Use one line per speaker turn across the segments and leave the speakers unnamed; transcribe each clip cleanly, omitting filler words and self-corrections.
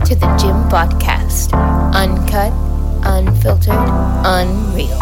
to the Gym Podcast. Uncut, unfiltered, unreal.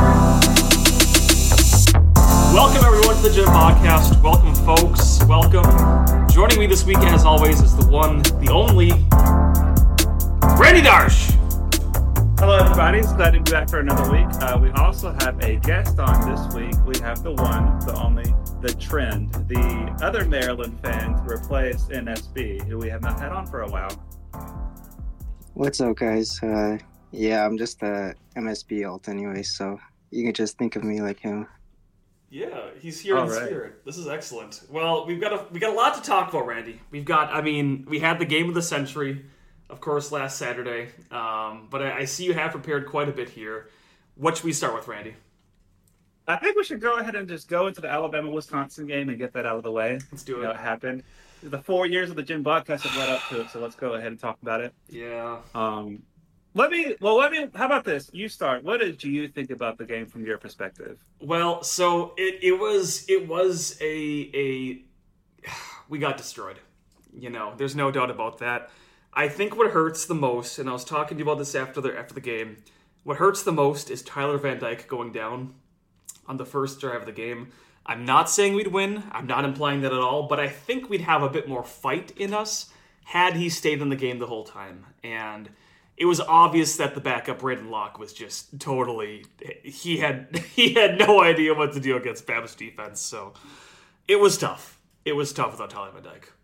Welcome everyone to the Gym Podcast. Welcome folks. Welcome. Joining me this week as always is the one, the only, Randy Darsh.
Hello everybody, it's glad to be back for another week. We also have a guest on this week. We have the one, the only, the Trend, the other Maryland fan to replace NSB, who we have not had on for a while.
What's up, guys? I'm just a MSB alt anyway, so you can just think of me like him.
Yeah, he's here in spirit. This is excellent. Well, we got a lot to talk about, Randy. We had the game of the century, of course, last Saturday. But I see you have prepared quite a bit here. What should we start with, Randy?
I think we should go ahead and just go into the Alabama-Wisconsin game and get that out of the way.
Let's do it.
It happened. The 4 years of the Gym Podcast have led up to it, so let's go ahead and talk about it.
Yeah.
How about this? You start. What did you think about the game from your perspective?
Well, so it was we got destroyed. You know, there's no doubt about that. I think what hurts the most, and I was talking to you about this after the game, what hurts the most is Tyler Van Dyke going down on the first drive of the game. I'm not saying we'd win. I'm not implying that at all, but I think we'd have a bit more fight in us had he stayed in the game the whole time. And it was obvious that the backup Braden Locke was just totally he had no idea what to do against Bab's defense. So it was tough. It was tough without Tyler Van Dyke.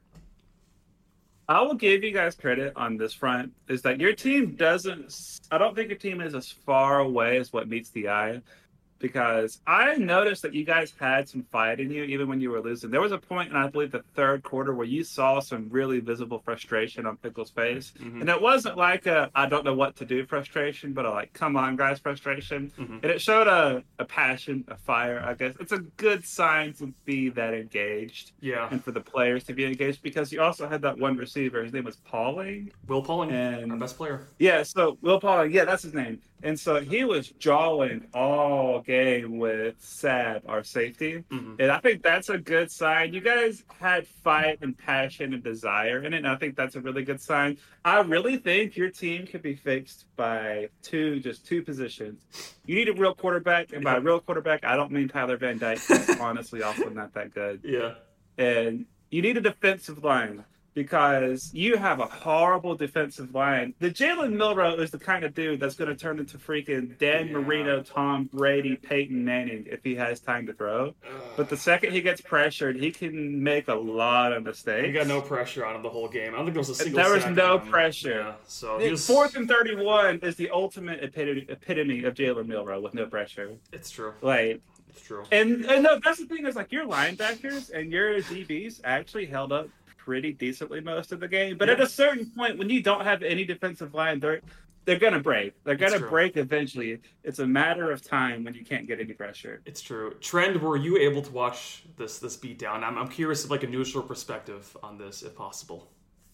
I will give you guys credit on this front, is that your team I don't think your team is as far away as what meets the eye, because I noticed that you guys had some fight in you even when you were losing. There was a point in, I believe, the third quarter where you saw some really visible frustration on Pickle's face. Mm-hmm. And it wasn't like I don't know what to do frustration, but come on, guys frustration. Mm-hmm. And it showed a passion, a fire, I guess. It's a good sign to be that engaged.
Yeah.
And for the players to be engaged, because you also had that one receiver. His name was Pauling.
Will Pauling, our best player.
Yeah, so Will Pauling, that's his name. And so he was jawing all game with Sab, our safety. Mm-hmm. And I think that's a good sign. You guys had fight and passion and desire in it, and I think that's a really good sign. I really think your team could be fixed by two positions. You need a real quarterback, and by a real quarterback, I don't mean Tyler Van Dyke. He's honestly also not that good.
Yeah.
And you need a defensive line, because you have a horrible defensive line. The Jalen Milroe is the kind of dude that's going to turn into freaking Dan Marino, Tom Brady, Peyton Manning if he has time to throw. But the second he gets pressured, he can make a lot of mistakes.
He got no pressure on him the whole game. I don't think there was a single
There was
sack
no
on him.
pressure.
Yeah, so
Fourth and 31 is the ultimate epitome of Jalen Milroe with no pressure.
It's true.
It's
true.
And no, that's the thing is your linebackers and your DBs actually held up pretty decently most of the game, but at a certain point when you don't have any defensive line, they're gonna break. They're gonna break eventually. It's a matter of time when you can't get any pressure.
It's true. Trend, were you able to watch this beatdown? I'm curious of a neutral perspective on this, if possible.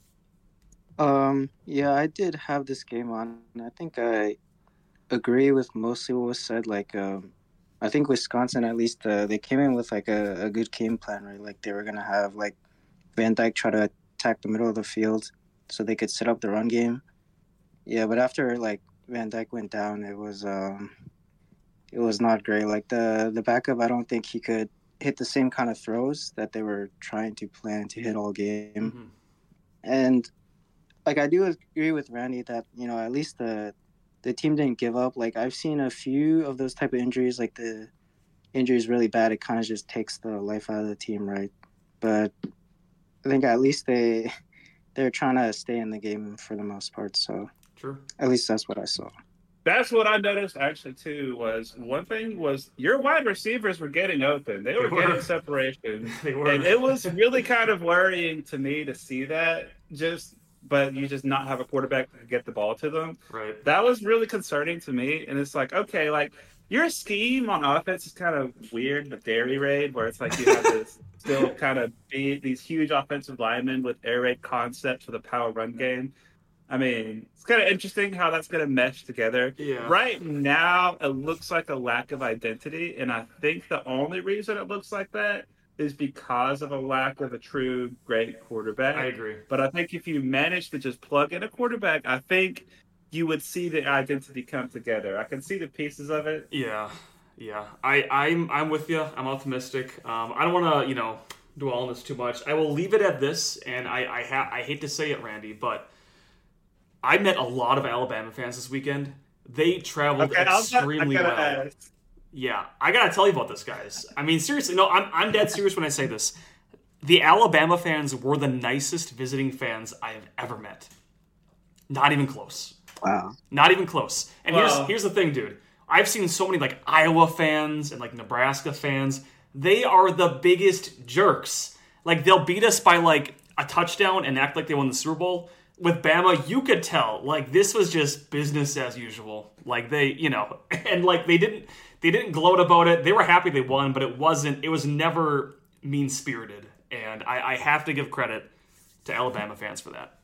I did have this game on, and I think I agree with mostly what was said. I think Wisconsin, at least, they came in with a good game plan, right? They were gonna have Van Dyke try to attack the middle of the field so they could set up the run game. Yeah, but after Van Dyke went down, it was not great. The backup, I don't think he could hit the same kind of throws that they were trying to plan to hit all game. Mm-hmm. And I do agree with Randy that at least the team didn't give up. I've seen a few of those type of injuries. The injury is really bad. It kind of just takes the life out of the team, right? But I think at least they're trying to stay in the game for the most part. So
true. At
least that's what I saw.
That's what I noticed actually too. One thing was your wide receivers were getting open. They were getting separation.
They were.
And it was really kind of worrying to me to see that. But you just not have a quarterback to get the ball to them.
Right.
That was really concerning to me. And it's okay, your scheme on offense is kind of weird, the dairy raid, where it's you have this still kind of be these huge offensive linemen with air raid concepts with a power run game. I mean, it's kind of interesting how that's going to mesh together.
Yeah.
Right now, it looks like a lack of identity, and I think the only reason it looks like that is because of a lack of a true great quarterback.
I agree.
But I think if you manage to just plug in a quarterback, I think you would see the identity come together. I can see the pieces of it.
Yeah. I'm with you. I'm optimistic. I don't want to, dwell on this too much. I will leave it at this, and I hate to say it, Randy, but I met a lot of Alabama fans this weekend. They traveled extremely well. Yeah, I gotta tell you about this, guys. I mean, seriously, no, I'm dead serious when I say this. The Alabama fans were the nicest visiting fans I have ever met. Not even close.
Wow.
Not even close. And here's the thing, dude. I've seen so many like Iowa fans and like Nebraska fans. They are the biggest jerks. Like, they'll beat us by like a touchdown and act like they won the Super Bowl. With Bama, you could tell like this was just business as usual. Like they, and like they didn't gloat about it. They were happy they won, but it was never mean-spirited. And I have to give credit to Alabama fans for that.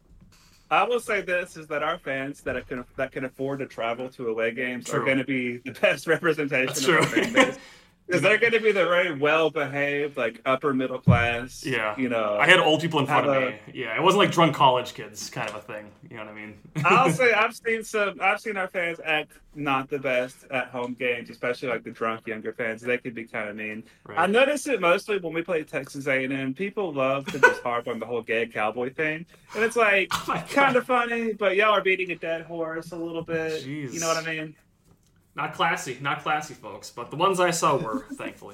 I will say this is that our fans that can afford to travel to away games are going to be the best representation
That's
of our fan base. Because they're going to be the very well-behaved, like, upper middle class.
Yeah. I had old people in front of me. Yeah, it wasn't like drunk college kids kind of a thing. You know what I mean?
I'll say I've seen our fans act not the best at home games, especially like the drunk younger fans. They can be kind of mean. Right. I noticed it mostly when we play Texas A&M. People love to just harp on the whole gay cowboy thing. And it's like, kind of funny, but y'all are beating a dead horse a little bit.
Jeez.
You know what I mean?
Not classy, folks. But the ones I saw were, thankfully.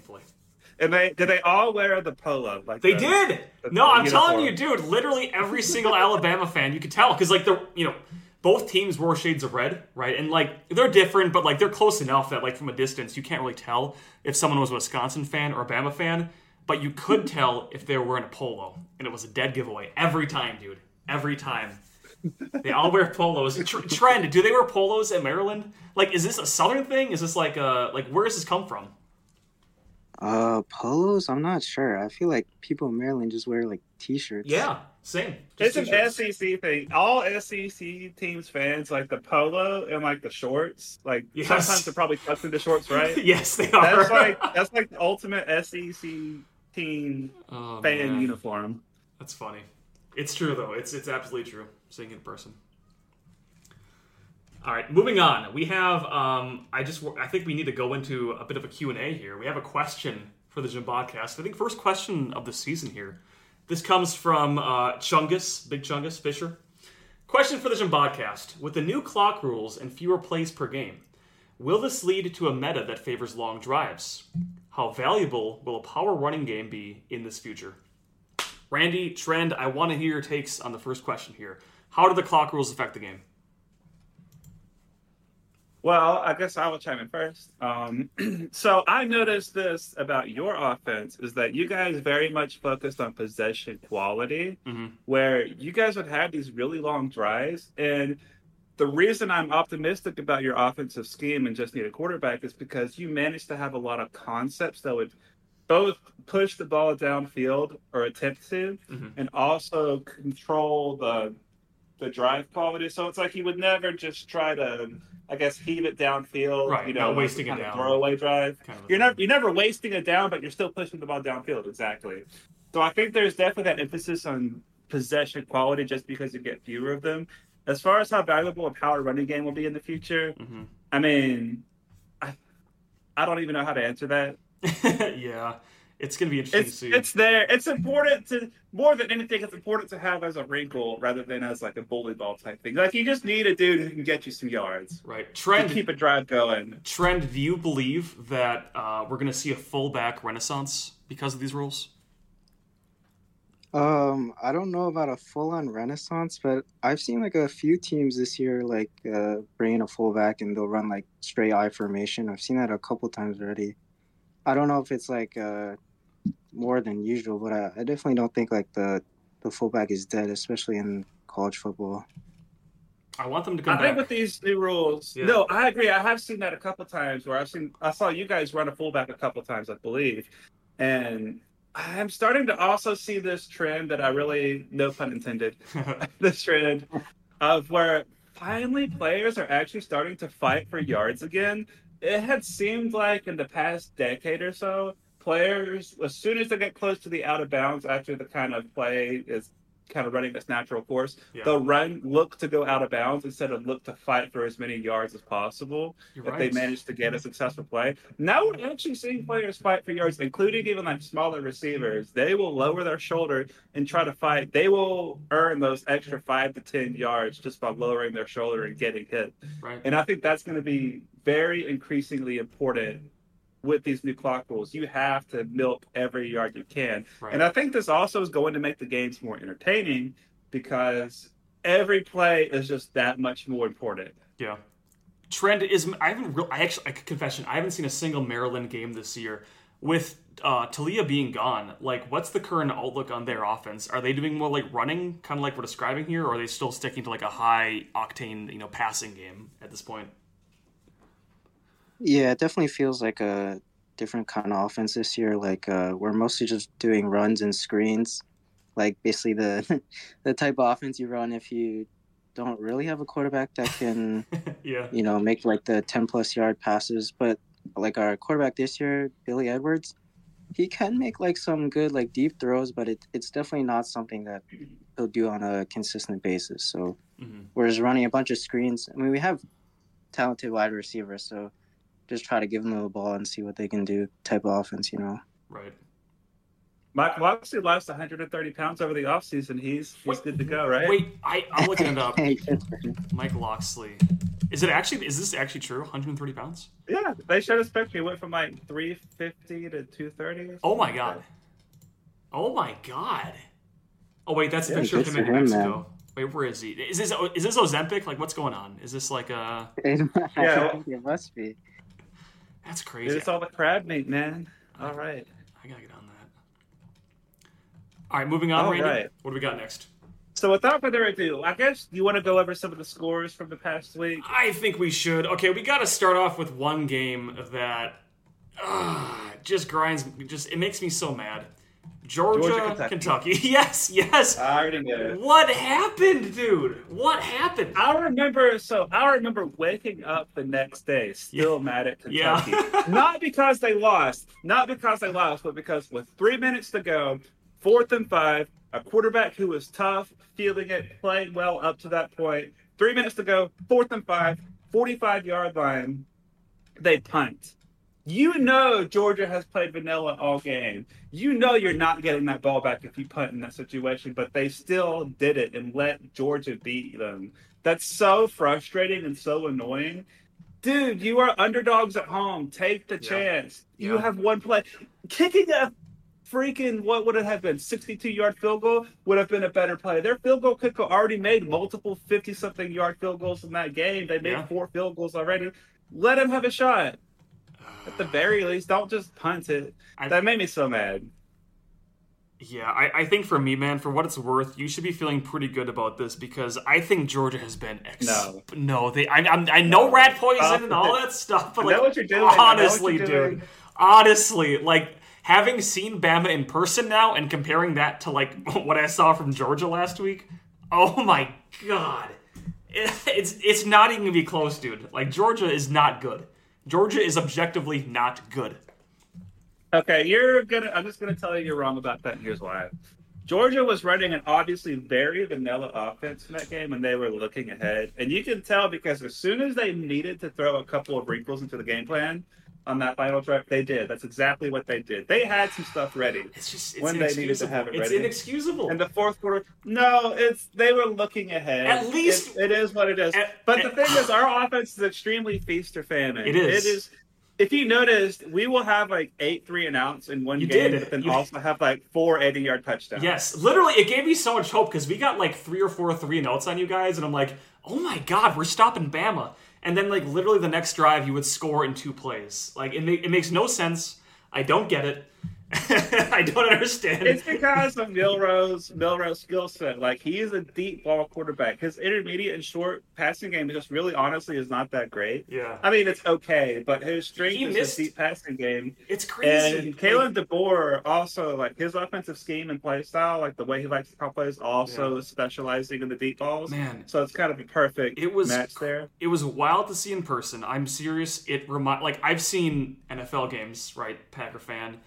And did they all wear the polo? Like
they did. No, I'm telling you, dude. Literally every single Alabama fan, you could tell because like both teams wore shades of red, right? And like they're different, but like they're close enough that like from a distance you can't really tell if someone was a Wisconsin fan or a Bama fan. But you could tell if they were wearing a polo, and it was a dead giveaway every time, dude. Every time. They all wear polos. Trend, do they wear polos in Maryland? Like, is this a Southern thing? Is this like where does this come from?
Polos? I'm not sure. I feel like people in Maryland just wear like t-shirts.
Yeah, same.
Just it's t-shirts. An SEC thing. All SEC teams fans like the polo and like the shorts. Like sometimes they're probably tucked into shorts, right?
Yes, they are.
That's like the ultimate SEC team fan uniform.
That's funny. It's true though. It's absolutely true. Seeing it in person. All right, moving on. We have I think we need to go into a bit of a Q&A here. We have a question for the Jimbodcast. I think first question of the season here. This comes from Chungus, Big Chungus Fisher. Question for the Jimbodcast. With the new clock rules and fewer plays per game, will this lead to a meta that favors long drives? How valuable will a power running game be in this future? Randy, Trend, I want to hear your takes on the first question here. How do the clock rules affect the game?
Well, I guess I will chime in first. So I noticed this about your offense is that you guys very much focused on possession quality, where you guys would have these really long drives. And the reason I'm optimistic about your offensive scheme and just need a quarterback is because you managed to have a lot of concepts that would both push the ball downfield or attempt to, and also control the drive quality. So it's like he would never just try to, I guess, heave it downfield.
Right, not wasting it down.
Throwaway drive. You're never wasting it down, but you're still pushing the ball downfield. Exactly. So I think there's definitely that emphasis on possession quality just because you get fewer of them. As far as how valuable a power running game will be in the future, I mean, I don't even know how to answer that.
Yeah, it's going to be interesting to see.
It's there. It's important to, more than anything, it's important to have as a wrinkle rather than as like a bully ball type thing. Like you just need a dude who can get you some yards.
Right. Trend,
to keep a drive going.
Trend, do you believe that we're going to see a fullback renaissance because of these rules?
I don't know about a full-on renaissance, but I've seen like a few teams this year like bring in a fullback and they'll run like straight I formation. I've seen that a couple times already. I don't know if it's like more than usual, but I definitely don't think like the fullback is dead, especially in college football.
I want them to come back.
I think with these new rules, no, I agree. I have seen that a couple times where I saw you guys run a fullback a couple times, I believe, and I'm starting to also see this trend that I really, no pun intended, this trend of where finally players are actually starting to fight for yards again. It had seemed like in the past decade or so, players, as soon as they get close to the out of bounds after the kind of play is kind of running its natural course, they'll look to go out of bounds instead of look to fight for as many yards as possible. They manage to get a successful play. Now we're actually seeing players fight for yards, including even like smaller receivers. They will lower their shoulder and try to fight. They will earn those extra 5 to 10 yards just by lowering their shoulder and getting hit.
Right.
And I think that's going to be very increasingly important with these new clock rules. You have to milk every yard you can.
Right.
And I think this also is going to make the games more entertaining because every play is just that much more important.
Yeah. Trend is, I confession, I haven't seen a single Maryland game this year. With Talia being gone, like, what's the current outlook on their offense? Are they doing more like running, kind of like we're describing here, or are they still sticking to like a high octane, passing game at this point?
Yeah, it definitely feels like a different kind of offense this year. Like we're mostly just doing runs and screens, like basically the type of offense you run if you don't really have a quarterback that can, make like the 10+ yard passes. But like our quarterback this year, Billy Edwards, he can make like some good like deep throws, but it's definitely not something that he'll do on a consistent basis. So we're just running a bunch of screens. I mean, we have talented wide receivers, so just try to give them the ball and see what they can do type of offense,
Right.
Mike Locksley lost 130 pounds over the offseason. He's good to go, right?
Wait, I'm looking it up. Mike Locksley. Is this actually true? 130 pounds?
Yeah, they showed us picture. He went from like 350 to 230.
Oh my god. Oh my god. Oh wait, that's a picture of him in Mexico. Man. Wait, where is he? Is this Ozempic? Like, what's going on? Is this like a...
Yeah, it must be.
That's crazy.
It's all the crab meat, man. All right.
I gotta get on that. All right, moving on, Randy. Right. What do we got next?
So without further ado, I guess you want to go over some of the scores from the past week?
I think we should. Okay, we got to start off with one game that just grinds... it makes me so mad. Georgia, Kentucky. Yes.
I already knew it.
What happened, dude? What happened?
I remember waking up the next day still mad at Kentucky.
Yeah.
Not because they lost, but because with 3 minutes to go, 4th and 5, a quarterback who was tough, feeling it, playing well up to that point. 3 minutes to go, 4th and 5, 45-yard line. They punt. Georgia has played vanilla all game. You're not getting that ball back if you punt in that situation, but they still did it and let Georgia beat them. That's so frustrating and so annoying. Dude, you are underdogs at home. Take the chance. Yeah. You have one play. Kicking a freaking, what would it have been, 62-yard field goal would have been a better play. Their field goal kicker already made multiple 50-something yard field goals in that game. They made 4 field goals already. Let them have a shot. At the very least, don't just punt it. That made me so mad.
Yeah, I think for me, man, for what it's worth, you should be feeling pretty good about this because I think Georgia has been I know rat poison and all that stuff, but like,
what you're doing.
Honestly, dude, honestly, like having seen Bama in person now and comparing that to like what I saw from Georgia last week, oh my god, it's not even gonna be close, dude. Like Georgia is not good. Georgia is objectively not good.
Okay, I'm just gonna tell you you're wrong about that, and here's why. Georgia was running an obviously very vanilla offense in that game, and they were looking ahead. And you can tell because as soon as they needed to throw a couple of wrinkles into the game plan on that final drive, they did. That's exactly what they did. They had some stuff ready.
It's
when they needed to have it ready.
It's inexcusable.
In the fourth quarter, they were looking ahead.
At least
it is what it is. But the thing is, our offense is extremely feast or famine.
It is.
If you noticed, we will have like 8 3-and-outs in one game, but then also have like 4 80-yard touchdowns.
Yes, literally, it gave me so much hope because we got like 3 or 4 3-and-outs on you guys, and I'm like, oh my god, we're stopping Bama. And then, like, literally the next drive, you would score in 2 plays. Like, it makes no sense. I don't get it. I don't understand.
It's because of Milroe's skill set. Like, he is a deep ball quarterback. His intermediate and short passing game just really honestly is not that great.
Yeah.
I mean, it's okay, but his strength is his deep passing game.
It's crazy.
And Kalen DeBoer also, like, his offensive scheme and play style, like the way he likes to call plays, also specializing in the deep balls.
Man.
So it's kind of a perfect match there.
It was wild to see in person. I'm serious. I've seen NFL games, right, Packer fan.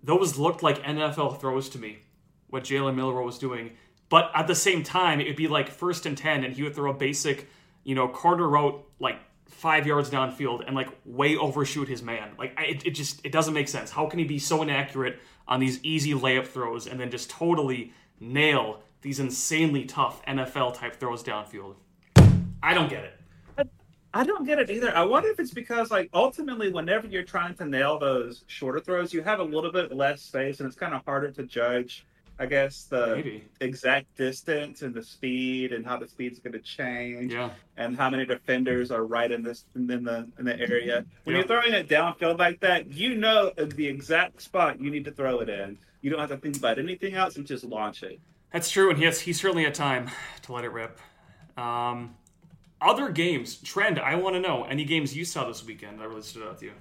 those looked like NFL throws to me, what Jalen Milroe was doing. But at the same time, it would be like 1st and 10, and he would throw a basic, corner route, like 5 yards downfield and like way overshoot his man. Like it doesn't make sense. How can he be so inaccurate on these easy layup throws and then just totally nail these insanely tough NFL type throws downfield? I don't get it.
I don't get it either. I wonder if it's because, like, ultimately, whenever you're trying to nail those shorter throws, you have a little bit less space, and it's kind of harder to judge, I guess, the exact distance and the speed and how the speed's going to change, and how many defenders are right in the area. When you're throwing it downfield like that, you know the exact spot you need to throw it in. You don't have to think about anything else and just launch it.
That's true, and he certainly had time to let it rip. Other games, Trend, I want to know, any games you saw this weekend that really stood out to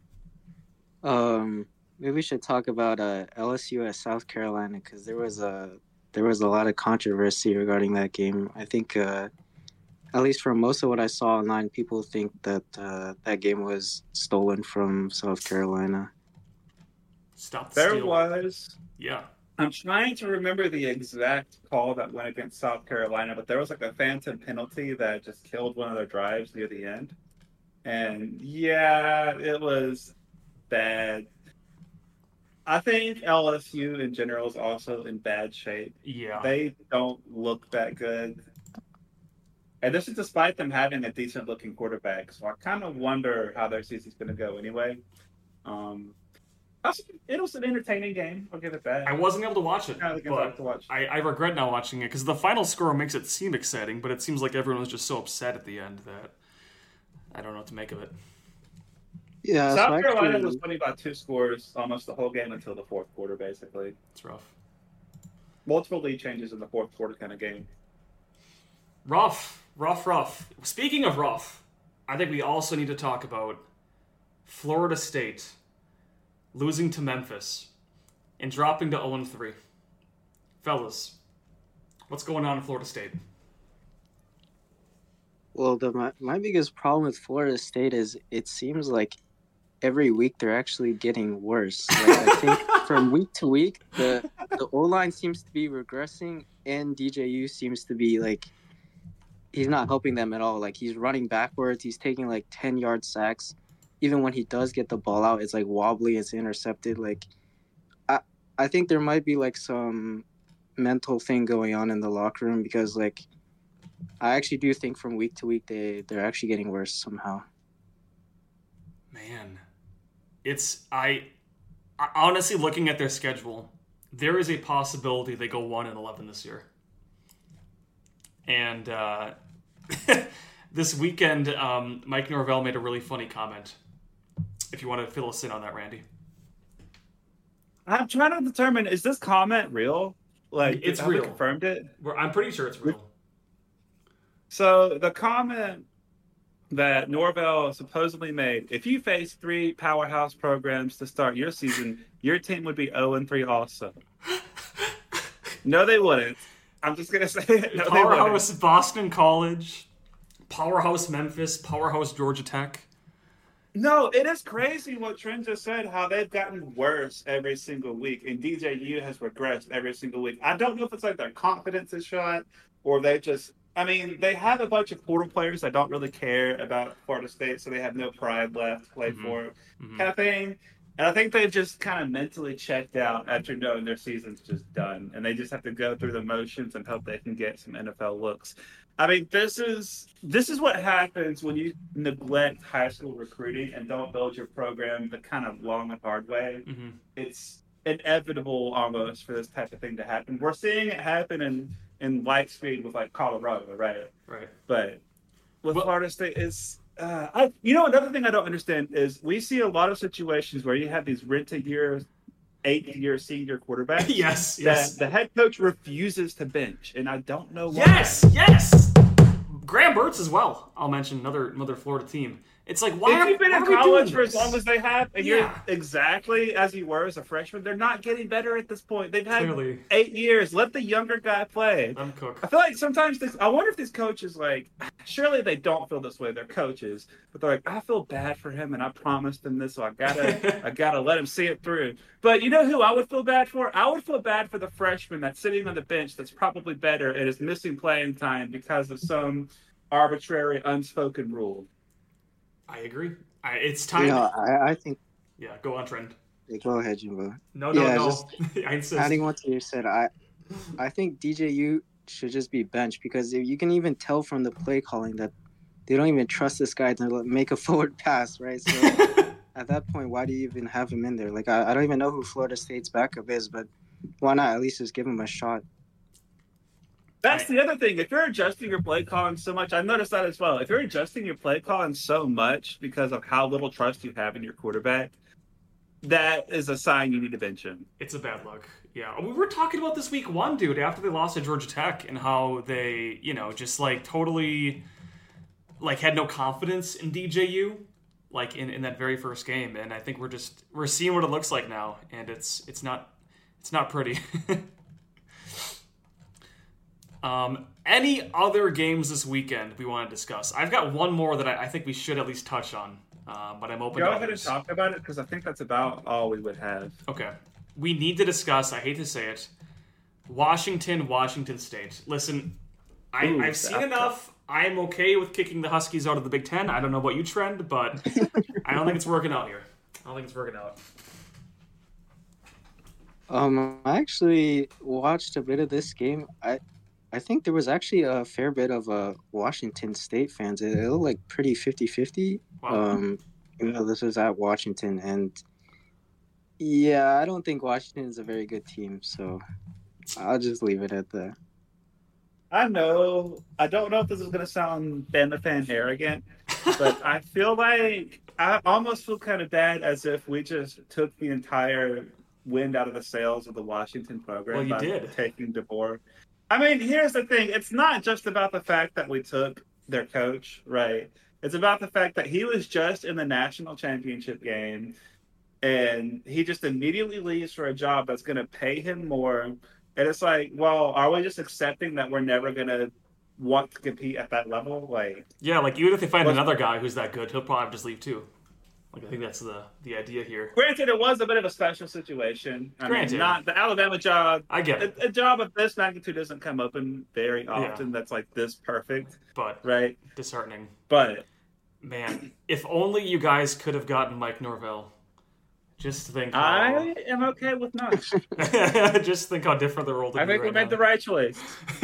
you?
Maybe we should talk about LSU at South Carolina, because there was a lot of controversy regarding that game. I think, at least from most of what I saw online, people think that that game was stolen from South Carolina.
Stop the steal.
There was.
Yeah.
I'm trying to remember the exact call that went against South Carolina, but there was like a phantom penalty that just killed one of their drives near the end. And yeah, it was bad. I think LSU in general is also in bad shape.
Yeah.
They don't look that good. And this is despite them having a decent looking quarterback. So I kind of wonder how their season's going to go anyway. It was an entertaining game. I'll give it that.
I wasn't able to watch it, but
to watch.
I regret not watching it because the final score makes it seem exciting, but it seems like everyone was just so upset at the end that I don't know what to make of it.
Yeah,
South Carolina was winning by 2 scores almost the whole game until the fourth quarter, basically.
It's rough.
Multiple lead changes in the fourth quarter kind of game.
Rough. Speaking of rough, I think we also need to talk about Florida State losing to Memphis and dropping to 0-3. Fellas, what's going on in Florida State?
Well, my biggest problem with Florida State is it seems like every week they're actually getting worse. Like, I think from week to week, the O-line seems to be regressing, and DJU seems to be like, he's not helping them at all. Like, he's running backwards. He's taking like 10-yard sacks. Even when he does get the ball out, it's like wobbly, it's intercepted. Like, I think there might be like some mental thing going on in the locker room, because like I actually do think from week to week they're actually getting worse somehow.
Man, I honestly, looking at their schedule, there is a possibility they go 1-11 this year. And this weekend, Mike Norvell made a really funny comment. If you want to fill us in on that, Randy.
I'm trying to determine, is this comment real? Like,
it's real.
They confirmed it?
I'm pretty sure it's real.
So the comment that Norvell supposedly made, if you face 3 powerhouse programs to start your season, your team would be 0-3 also. No, they wouldn't. I'm just going to say it. No,
powerhouse Boston College, powerhouse Memphis, powerhouse Georgia Tech.
No, it is crazy what Trent just said, how they've gotten worse every single week, and DJU has regressed every single week. I don't know if it's like their confidence is shot, or they just, I mean, they have a bunch of portal players that don't really care about Florida State, so they have no pride left to play for, kind of thing. And I think they've just kind of mentally checked out after knowing their season's just done, and they just have to go through the motions and hope they can get some NFL looks. I mean, this is what happens when you neglect high school recruiting and don't build your program the kind of long and hard way. Mm-hmm. It's inevitable almost for this type of thing to happen. We're seeing it happen in light speed with like Colorado, right?
Right.
But with Florida State, it's another thing I don't understand is we see a lot of situations where you have these rent-a-year, 8-year senior quarterbacks.
Yes.
That the head coach refuses to bench, and I don't know why.
Yes. Graham Mertz as well. I'll mention another Florida team. It's like, why
If
are,
you've been
why
in
are we
college
doing
for as
this?
long as they have, and
Yeah.
you're exactly as you were as a freshman, they're not getting better at this point. They've had
Clearly.
8 years. Let the younger guy play.
Let him cook.
I feel like sometimes I wonder if these coaches, like, surely they don't feel this way. They're coaches, but they're like, I feel bad for him, and I promised him this, so I gotta let him see it through. But you know who I would feel bad for? I would feel bad for the freshman that's sitting on the bench that's probably better and is missing playing time because of some arbitrary, unspoken rule.
I agree. It's time.
I think.
Yeah, go on, Trent.
Go ahead, Jimbo.
No.
Just
I insist.
adding what you said, I think DJU should just be benched because you can even tell from the play calling that they don't even trust this guy to make a forward pass, right? So at that point, why do you even have him in there? Like, I don't even know who Florida State's backup is, but why not at least just give him a shot?
That's the other thing. If you're adjusting your play calling so much, I've noticed that as well. If you're adjusting your play calling so much because of how little trust you have in your quarterback, that is a sign you need to bench him.
It's a bad look. Yeah. We were talking about this week 1, dude, after they lost to Georgia Tech and how they, just like totally like had no confidence in DJU like in that very first game. And I think we're seeing what it looks like now, and it's not pretty. Any other games this weekend we want to discuss? I've got one more that I think we should at least touch on, but I'm open to
Go ahead and
others.
talk about it because I think that's about all we would have.
Okay. We need to discuss, I hate to say it, Washington State. Listen, I've seen enough. I'm okay with kicking the Huskies out of the Big Ten. I don't know about you, Trend, but I don't think it's working out here.
I actually watched a bit of this game. I think there was actually a fair bit of Washington State fans. It looked like pretty 50-50.
Wow.
This was at Washington, and yeah, I don't think Washington is a very good team, so I'll just leave it at that.
I don't know if this is going to sound Bama fan arrogant, but I feel like I almost feel kind of bad as if we just took the entire wind out of the sails of the Washington program.
Well, you did.
Taking DeBoer. I mean, here's the thing. It's not just about the fact that we took their coach, right? It's about the fact that he was just in the national championship game, and he just immediately leaves for a job that's going to pay him more. And it's like, well, are we just accepting that we're never going to want to compete at that level? Like,
yeah, like even if they find another guy who's that good, he'll probably just leave too. Like I think that's the idea here.
Granted, it was a bit of a special situation. I mean, not the Alabama job.
I get it.
A job of this magnitude doesn't come open very often. That's like this perfect,
but
right?
Disheartening.
But
man, if only you guys could have gotten Mike Norvell. Just think.
I am okay with not.
Just think how different the world would be.
I think we made the right choice.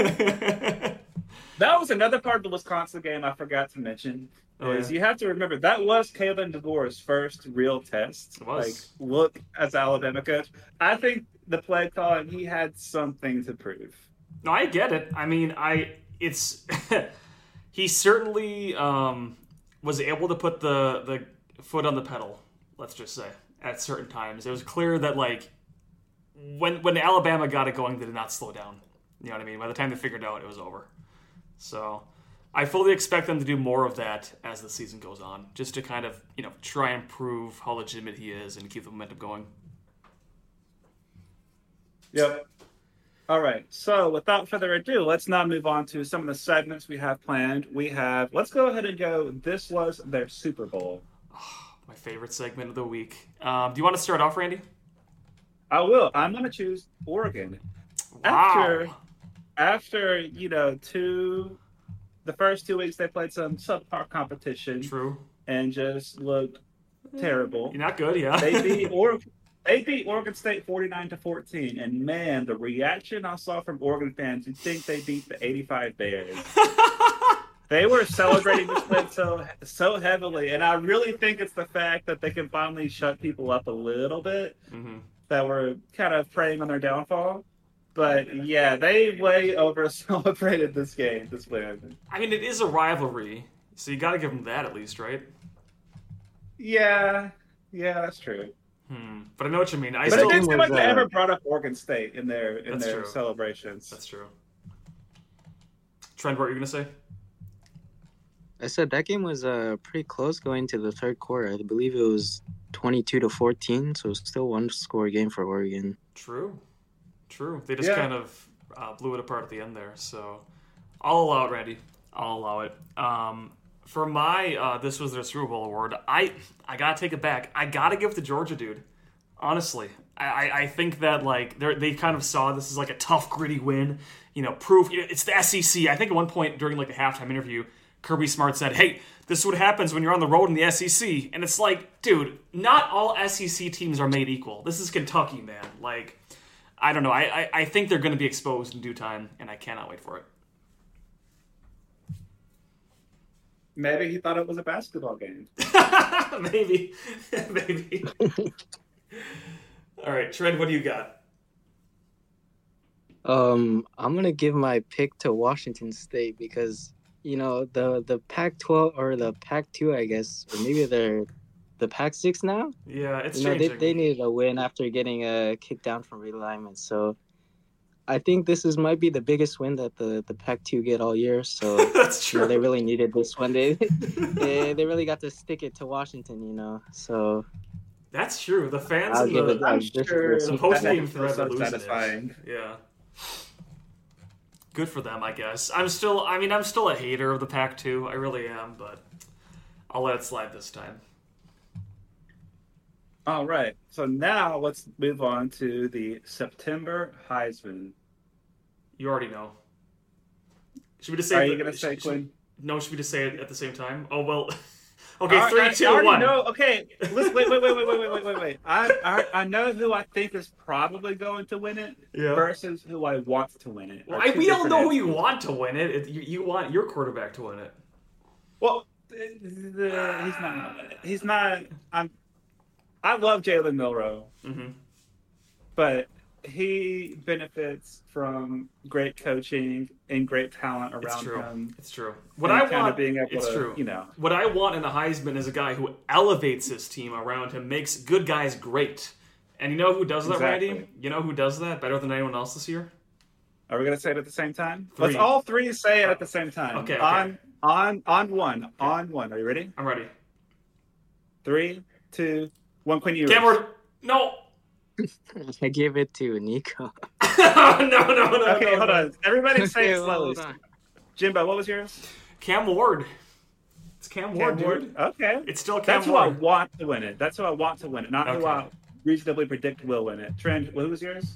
That was another part of the Wisconsin game I forgot to mention. You have to remember that was Kalen DeBoer's first real test.
It was.
Like, look as Alabama coach. I think the play calling, he had something to prove.
No, I get it. I mean, he certainly was able to put the foot on the pedal. Let's just say at certain times it was clear that like when Alabama got it going, they did not slow down. You know what I mean? By the time they figured it out, it was over. So I fully expect them to do more of that as the season goes on, just to kind of, try and prove how legitimate he is and keep the momentum going.
Yep. All right. So without further ado, let's now move on to some of the segments we have planned. Let's go ahead and go, this was their Super Bowl.
My favorite segment of the week. Do you want to start off, Randy?
I will. I'm going to choose Oregon.
Wow.
After the first 2 weeks they played some subpar competition.
True.
And just looked terrible.
You're not good, yeah.
They beat Oregon State 49-14, and man, the reaction I saw from Oregon fans, you'd think they beat the 85 Bears. They were celebrating this win so heavily, and I really think it's the fact that they can finally shut people up a little bit that were kind of preying on their downfall. But yeah, they way over celebrated this win.
I mean, it is a rivalry, so you got to give them that at least, right?
Yeah, that's true.
But I know what you mean.
It didn't seem like they ever brought up Oregon State in their celebrations.
That's true. Trent, what were you going to say?
I said that game was pretty close going to the third quarter. I believe it was 22-14, so it's still one score game for Oregon.
True. They just kind of blew it apart at the end there. So I'll allow it, Randy. I'll allow it. For my this was their Super Bowl award, I gotta take it back. I gotta give it to Georgia, dude. Honestly, I think that like they kind of saw this as like a tough, gritty win. You know, proof it's the SEC. I think at one point during like a halftime interview, Kirby Smart said, "Hey, this is what happens when you're on the road in the SEC." And it's like, dude, not all SEC teams are made equal. This is Kentucky, man. Like, I don't know. I think they're going to be exposed in due time, and I cannot wait for it.
Maybe he thought it was a basketball game.
Maybe. All right, Trent, what do you got?
I'm gonna give my pick to Washington State because the Pac-12 or the Pac-2, I guess, or maybe they're the Pac-6 now.
Yeah, it's changing.
They needed a win after getting kicked down from realignment. So I think this might be the biggest win that the Pac-2 get all year. So
that's true.
They really needed this one. They really got to stick it to Washington. So
that's true. The fans
I'll
and
give
the,
it,
I'm sure
the
post-game thread
so
are losing
satisfying.
it. Yeah. Good for them, I guess. I'm still a hater of the Pac-2. I really am, but I'll let it slide this time.
All right. So now let's move on to the September Heisman.
You already know. Should we just say?
Are you going to say Quinn?
No, should we just say it at the same time? Oh well. Okay,
All right,
3, 2, 1.
No, okay. Listen, wait. I know who I think is probably going to win it versus who I want to win it.
Well, we don't know who you want to win it. You want your quarterback to win it.
Well, he's not. He's not. I love Jalen Milroe, but he benefits from great coaching and great talent around him.
It's true. What I want,
being able
it's
to,
true.
You know,
what I want in a Heisman is a guy who elevates his team around him, makes good guys great. And you know who does that, Randy? You know who does that better than anyone else this year?
Are we going to say it at the same time?
3.
Let's all 3 say it at the same time.
Okay.
On one. Okay. On one. Are you ready?
I'm ready.
3, 2, 1. Quinn Ewers.
Cameron. No.
I give it to Nico.
No.
Okay, hold on. Everybody say it
Okay,
slowly. Jimbo, what was yours?
Cam Ward. It's Cam Ward, dude.
Okay.
It's still Cam
That's
Ward.
who I want to win it. That's who I want to win it, not who I reasonably predict will win it. Trent, who was yours?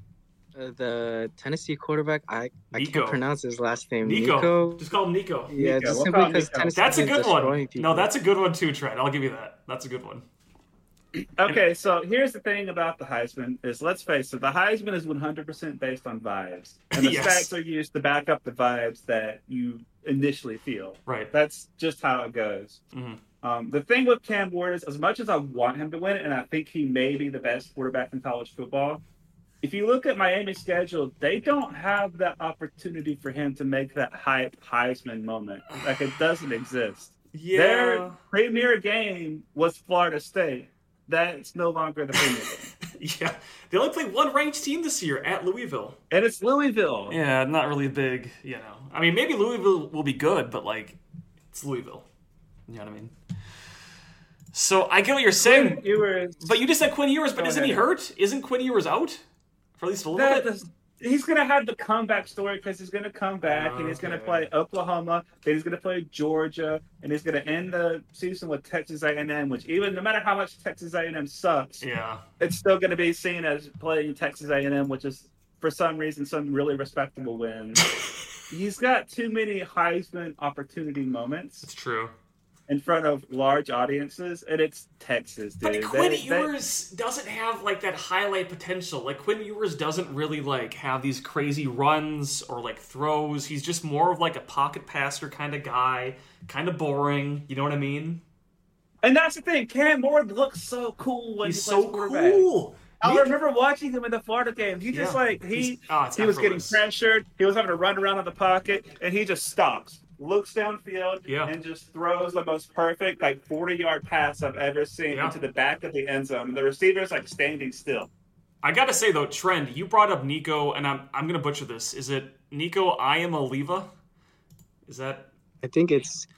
The Tennessee quarterback, I can't pronounce his last name.
Nico. Just call him Nico.
Yeah,
Nico.
just
We'll
simply
call him
because
Nico.
Tennessee
That's a
is
good one.
destroying people.
No, that's a good one too, Trent. I'll give you that. That's a good one.
Okay, so here's the thing about the Heisman is, let's face it, the Heisman is 100% based on vibes. And the stats are used to back up the vibes that you initially feel.
Right.
That's just how it goes. The thing with Cam Ward is, as much as I want him to win it, and I think he may be the best quarterback in college football, if you look at Miami's schedule, they don't have that opportunity for him to make that hype Heisman moment. Like, it doesn't exist.
Yeah.
Their premier game was Florida State. That's no longer the premier game.
Yeah. They only played one ranked team this year at Louisville.
And it's Louisville.
Yeah, not really big, I mean, maybe Louisville will be good, but, it's Louisville. You know what I mean? So, I get what you're saying.
Quinn Ewers.
But you just said Quinn Ewers, but isn't he hurt? Isn't Quinn Ewers out? For at least a little bit?
He's going to have the comeback story because he's going to come back and he's going to play Oklahoma, then he's going to play Georgia, and he's going to end the season with Texas A&M, which even no matter how much Texas A&M sucks, it's still going to be seen as playing Texas A&M, which is, for some reason, some really respectable win. He's got too many Heisman opportunity moments.
It's true.
In front of large audiences, and it's Texas, dude.
But Quinn Ewers doesn't have that highlight potential. Quinn Ewers doesn't really have these crazy runs or throws. He's just more of a pocket passer kind of guy, kind of boring. You know what I mean?
And that's the thing. Cam Ward looks so cool when
he's
he plays
so
quarterback.
Cool.
I remember watching him in the Florida game. He just he was getting pressured. He was having to run around in the pocket, and he just stops. Looks downfield and just throws the most perfect 40-yard pass I've ever seen into the back of the end zone. And the receiver's standing still.
I gotta say though, Trend, you brought up Nico, and I'm gonna butcher this. Is it Nico Iamaleava? Is that?
I think it's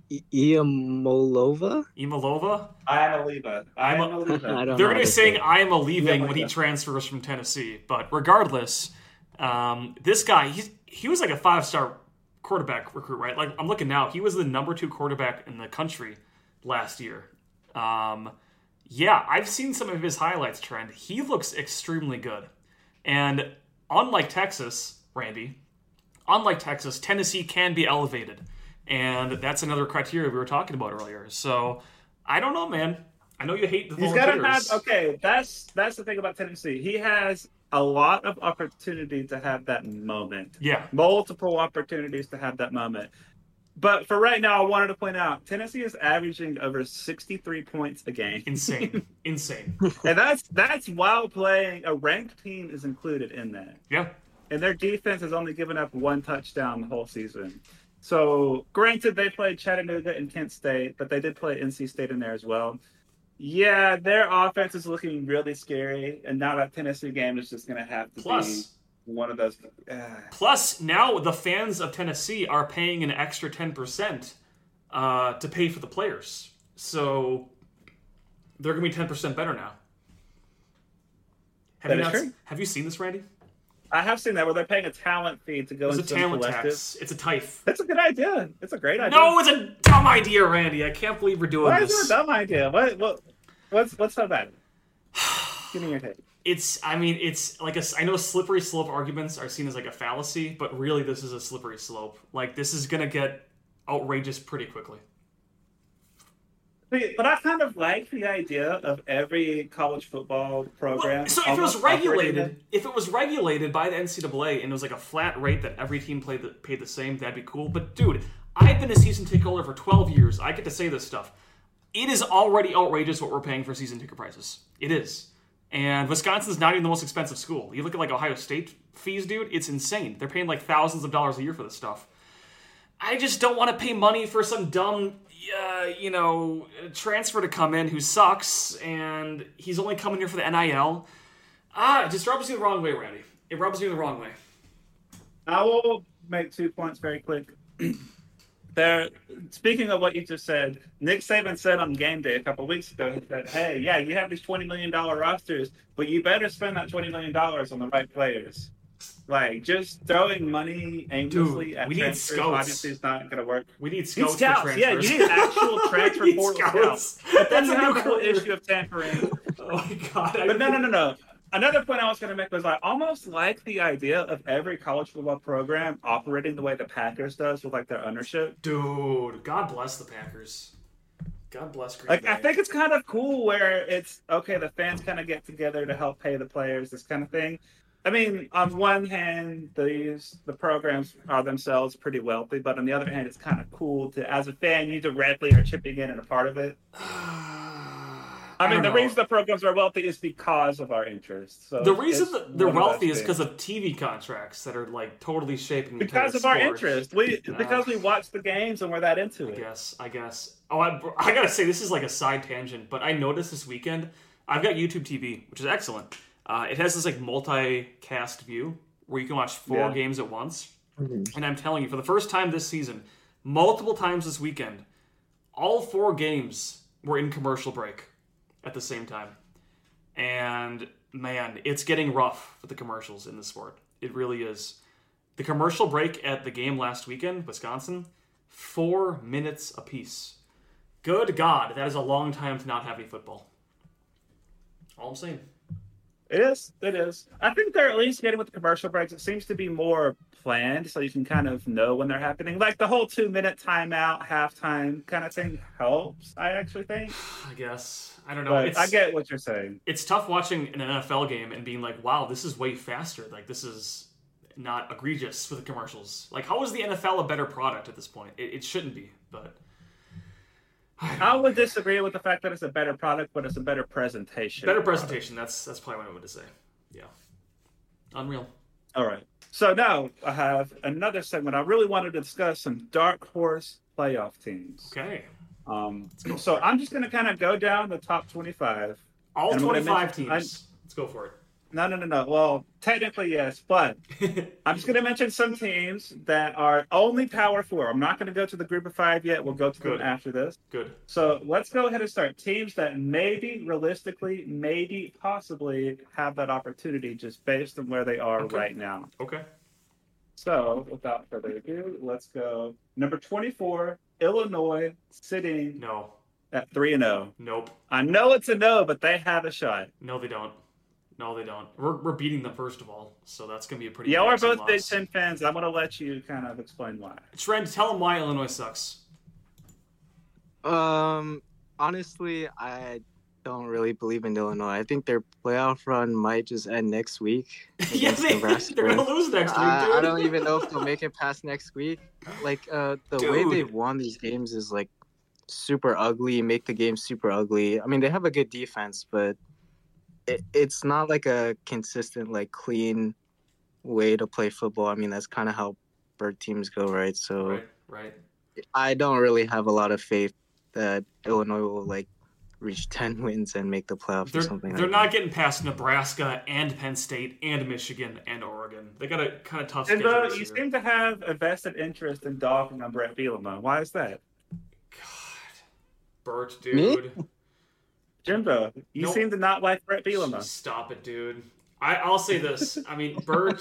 Iamolova?
Imalova?
I am a Leva.
I don't
They're
know
going to
how
be
to
saying
say it.
I am a leaving
Yeah,
when he
yeah.
transfers from Tennessee. But regardless, this guy, he was like a 5-star quarterback recruit, right? Like I'm looking now, he was the number 2 quarterback in the country last year. Yeah, I've seen some of his highlights, Trent. He looks extremely good. And unlike Texas, Randy, Tennessee can be elevated. And that's another criteria we were talking about earlier. So, I don't know, man. I know you hate the
He's got
Volunteers.
to have. Okay, that's the thing about Tennessee. He has a lot of opportunity to have that moment.
Yeah.
Multiple opportunities to have that moment. But for right now, I wanted to point out Tennessee is averaging over 63 points a game.
Insane. Insane.
And that's while playing a ranked team is included in that.
Yeah.
And their defense has only given up 1 touchdown the whole season. So, granted, they played Chattanooga and Kent State, but they did play NC State in there as well. Yeah, their offense is looking really scary, and now that Tennessee game is just going to have to be one of those.
Plus, now the fans of Tennessee are paying an extra 10% to pay for the players. So, they're going to be 10% better now. Have you seen this, Randy?
I have seen that where they're paying a talent fee to go into
It's a talent
collective.
tax. It's a TIFE.
That's a good idea. It's a great idea.
No, it's a dumb idea, Randy. I can't believe we're doing
Why
this.
is it a dumb idea? What's so bad? Give me your take.
It's like I know slippery slope arguments are seen as like a fallacy, but really this is a slippery slope. Like this is gonna get outrageous pretty quickly.
But I kind of like the idea of every college football program.
Well, so if it was regulated by the NCAA and it was like a flat rate that every team paid the same, that'd be cool. But dude, I've been a season ticket holder for 12 years. I get to say this stuff. It is already outrageous what we're paying for season ticket prices. It is. And Wisconsin's not even the most expensive school. You look at like Ohio State fees, dude, it's insane. They're paying like thousands of dollars a year for this stuff. I just don't want to pay money for some dumb, transfer to come in who sucks, and he's only coming here for the NIL. It just rubs you the wrong way, Randy. It rubs you the wrong way.
I will make 2 points very quick. Speaking of what you just said, Nick Saban said on game day a couple of weeks ago, he said, hey, yeah, you have these $20 million rosters, but you better spend that $20 million on the right players. Like, just throwing money aimlessly at transfers obviously is not going to work.
We need scouts for transfers.
Yeah, you need actual transfer portal scouts. But then you have the whole issue of tampering.
Oh, my God.
But no. Another point I was going to make was I almost like the idea of every college football program operating the way the Packers does with, like, their ownership.
Dude, God bless the Packers. God bless Green Bay.
I think it's kind of cool where it's, okay, the fans kind of get together to help pay the players, this kind of thing. I mean, on one hand, the programs are themselves pretty wealthy, but on the other hand, it's kind of cool to, as a fan, you directly are chipping in and a part of it. I mean, the reason the programs are wealthy is because of our interests. So
the reason that they're wealthy is because of TV contracts that are like totally shaping
because of our interest. Because we watch the games and we're that into it.
I guess. Oh, I gotta say, this is like a side tangent, but I noticed this weekend I've got YouTube TV, which is excellent. It has this like multi-cast view where you can watch 4 games at once. Mm-hmm. And I'm telling you, for the first time this season, multiple times this weekend, all 4 games were in commercial break at the same time. And man, it's getting rough with the commercials in the sport. It really is. The commercial break at the game last weekend, Wisconsin, 4 minutes apiece. Good God, that is a long time to not have any football. All I'm saying.
It is. I think they're at least getting with the commercial breaks. It seems to be more planned, so you can kind of know when they're happening. Like the whole 2-minute timeout, halftime kind of thing helps, I actually think.
I guess. I don't know.
But I get what you're saying.
It's tough watching an NFL game and being like, wow, this is way faster. Like, this is not egregious for the commercials. Like, how is the NFL a better product at this point? It shouldn't be, but...
I would disagree with the fact that it's a better product, but it's a better presentation.
Better presentation. That's probably what I would say. Yeah. Unreal.
All right. So now I have another segment. I really wanted to discuss some dark horse playoff teams.
Okay.
So I'm just going to kind of go down the top 25.
All 25 teams. Let's go for it.
No. Well, technically, yes, but I'm just going to mention some teams that are only Power 4. I'm not going to go to the group of 5 yet. We'll go to them after this.
Good.
So let's go ahead and start. Teams that maybe, realistically, maybe, possibly have that opportunity just based on where they are right now.
Okay.
So, without further ado, let's go. Number 24, Illinois, sitting at 3-0.
Nope.
I know it's a no, but they have a shot.
No, they don't. We're beating them, first of all, so that's going to be a pretty
Y'all are both
loss.
Big Ten fans. I'm going to let you kind of explain why.
Trent, tell them why Illinois sucks.
Honestly, I don't really believe in Illinois. I think their playoff run might just end next week.
Yeah, they're going to lose next week, dude.
I don't even know if they'll make it past next week. Like, the way they've won these games is, like, super ugly, make the game super ugly. I mean, they have a good defense, but it's not like a consistent, like, clean way to play football. I mean, that's kind of how bird teams go, right? So
right.
I don't really have a lot of faith that Illinois will, like, reach 10 wins and make the playoffs or something like that.
They're not getting past Nebraska and Penn State and Michigan and Oregon. They got a kind of tough schedule this year.
You seem to have a vested interest in dogging on Brett Bielema. Why is that?
God. Bert, dude.
Me?
Jimbo,
you seem to not like Brett Bielema.
Stop it, dude. I'll say this. I mean, Bert,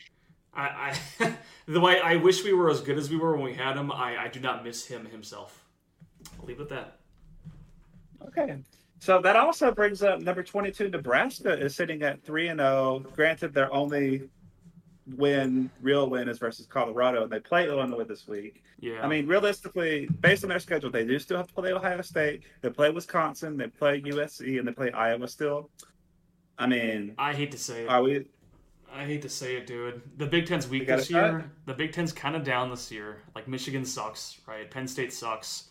the way I wish we were as good as we were when we had him, I do not miss him himself. I'll leave it at that.
Okay. So that also brings up number 22, Nebraska is sitting at 3-0. Granted, their only real win is versus Colorado, and they play Illinois this week.
Yeah.
I mean, realistically, based on their schedule, they do still have to play Ohio State. They play Wisconsin, they play USC, and they play Iowa still. I mean,
I hate to say it.
I
hate to say it, dude. The Big Ten's weak this year. The Big Ten's kind of down this year. Like, Michigan sucks, right? Penn State sucks.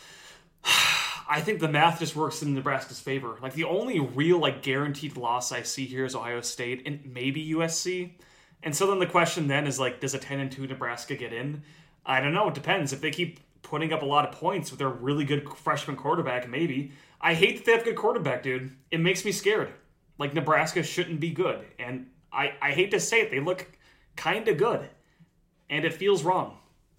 I think the math just works in Nebraska's favor. Like, the only real, like, guaranteed loss I see here is Ohio State and maybe USC. And so then the question then is, like, does a 10-2 Nebraska get in? I don't know. It depends. If they keep putting up a lot of points with their really good freshman quarterback, maybe. I hate that they have a good quarterback, dude. It makes me scared. Like, Nebraska shouldn't be good. And I hate to say it. They look kind of good. And it feels wrong.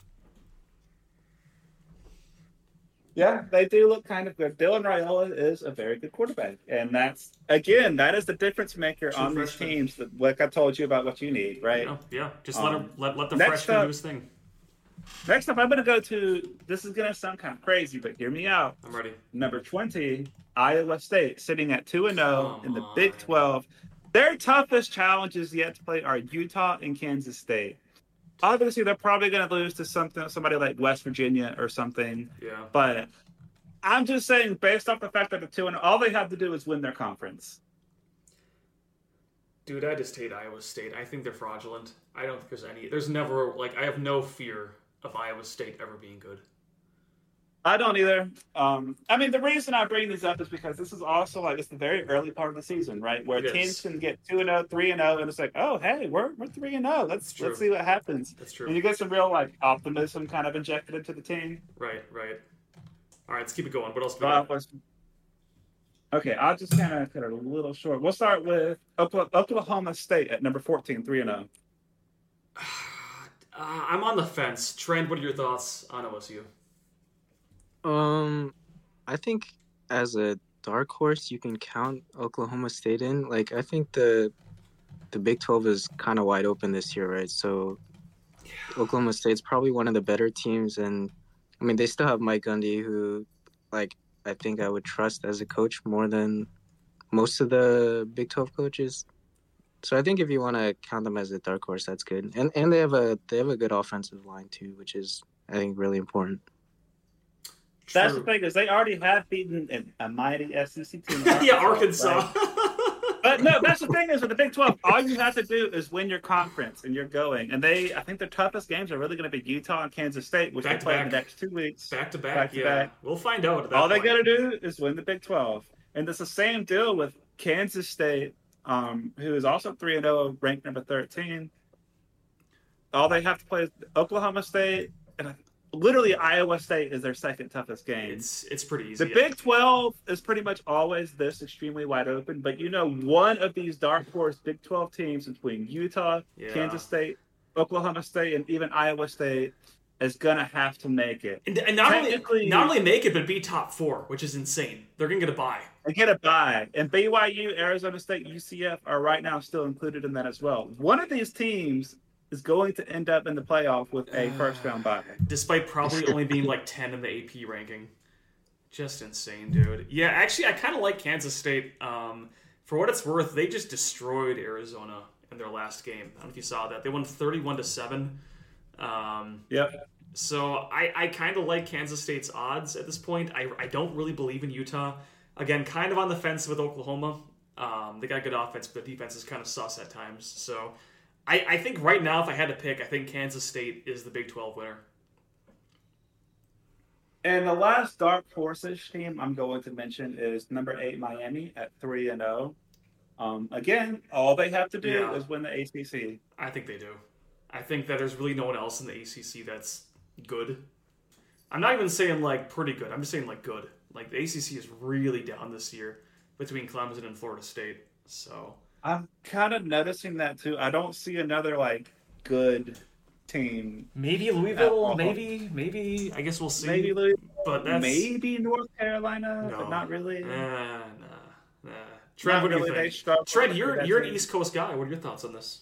Yeah, they do look kind of good. Dylan Raiola is a very good quarterback. And that is the difference maker on these teams. That, like I told you about what you need, right?
Yeah. Just let the freshman do his thing.
Next up, I'm going to go to, this is going to sound kind of crazy, but hear me out.
I'm ready.
Number 20, Iowa State, sitting at 2-0 in the Big 12. Their toughest challenges yet to play are Utah and Kansas State. Obviously, they're probably going to lose to somebody like West Virginia or something.
Yeah.
But I'm just saying, based off the fact that they're 2-0, all they have to do is win their conference.
Dude, I just hate Iowa State. I think they're fraudulent. I don't think there's never, like, I have no fear of Iowa State ever being good.
I don't either. I mean, the reason I bring this up is because this is also, like, it's the very early part of the season, right? Where teams can get 2-0, 3-0, and it's like, oh, hey, we're 3-0. Let's see what happens.
That's true.
And you get some real, like, optimism kind of injected into the team.
Right. All right, let's keep it going. What else do we got?
Okay, I'll just kind of cut it a little short. We'll start with Oklahoma State at number 14, 3-0.
I'm on the fence. Trent, what are your thoughts on OSU?
I think as a dark horse, you can count Oklahoma State in. Like, I think the Big 12 is kind of wide open this year, right? So Oklahoma State's probably one of the better teams, and I mean, they still have Mike Gundy, who, like, I think I would trust as a coach more than most of the Big 12 coaches. So I think if you want to count them as a dark horse, that's good. And they have a good offensive line too, which is, I think, really important.
True. That's the thing, is they already have beaten a mighty SEC team.
Arkansas.
Right? But no, that's the thing is with the Big 12, all you have to do is win your conference and you're going. And I think their toughest games are really going to be Utah and Kansas State, which they play in the next 2 weeks.
Back to back. We'll find out.
All they got to do is win the Big 12. And it's the same deal with Kansas State, who is also 3-0, ranked number 13. All they have to play is Oklahoma State. And literally Iowa State is their second toughest game.
It's pretty easy.
The Big 12 is pretty much always this extremely wide open, but one of these dark horse Big 12 teams between Utah, Kansas State, Oklahoma State, and even Iowa State is gonna have to make it.
And not only make it, but be top 4, which is insane. They're gonna get a bye.
And get a bye. And BYU, Arizona State, UCF are right now still included in that as well. One of these teams is going to end up in the playoff with a first-round bye.
Despite probably only being like 10 in the AP ranking. Just insane, dude. Yeah, actually, I kind of like Kansas State. For what it's worth, they just destroyed Arizona in their last game. I don't know if you saw that. They won 31-7.
Yep.
So I kind of like Kansas State's odds at this point. I don't really believe in Utah. Again, kind of on the fence with Oklahoma. They got good offense, but the defense is kind of sus at times. So I think right now, if I had to pick, I think Kansas State is the Big 12 winner.
And the last dark horse-ish team I'm going to mention is number 8 Miami at 3-0. Again, all they have to do is win the ACC.
I think they do. I think that there's really no one else in the ACC that's good. I'm not even saying like pretty good. I'm just saying like good. Like the ACC is really down this year between Clemson and Florida State. So
I'm kind of noticing that too. I don't see another like good team.
Maybe Louisville. Maybe. I guess we'll see.
Maybe Louisville.
But that's
maybe North Carolina, but not really.
Nah. Trent, what do you think? Trent, you're an East Coast guy. What are your thoughts on this?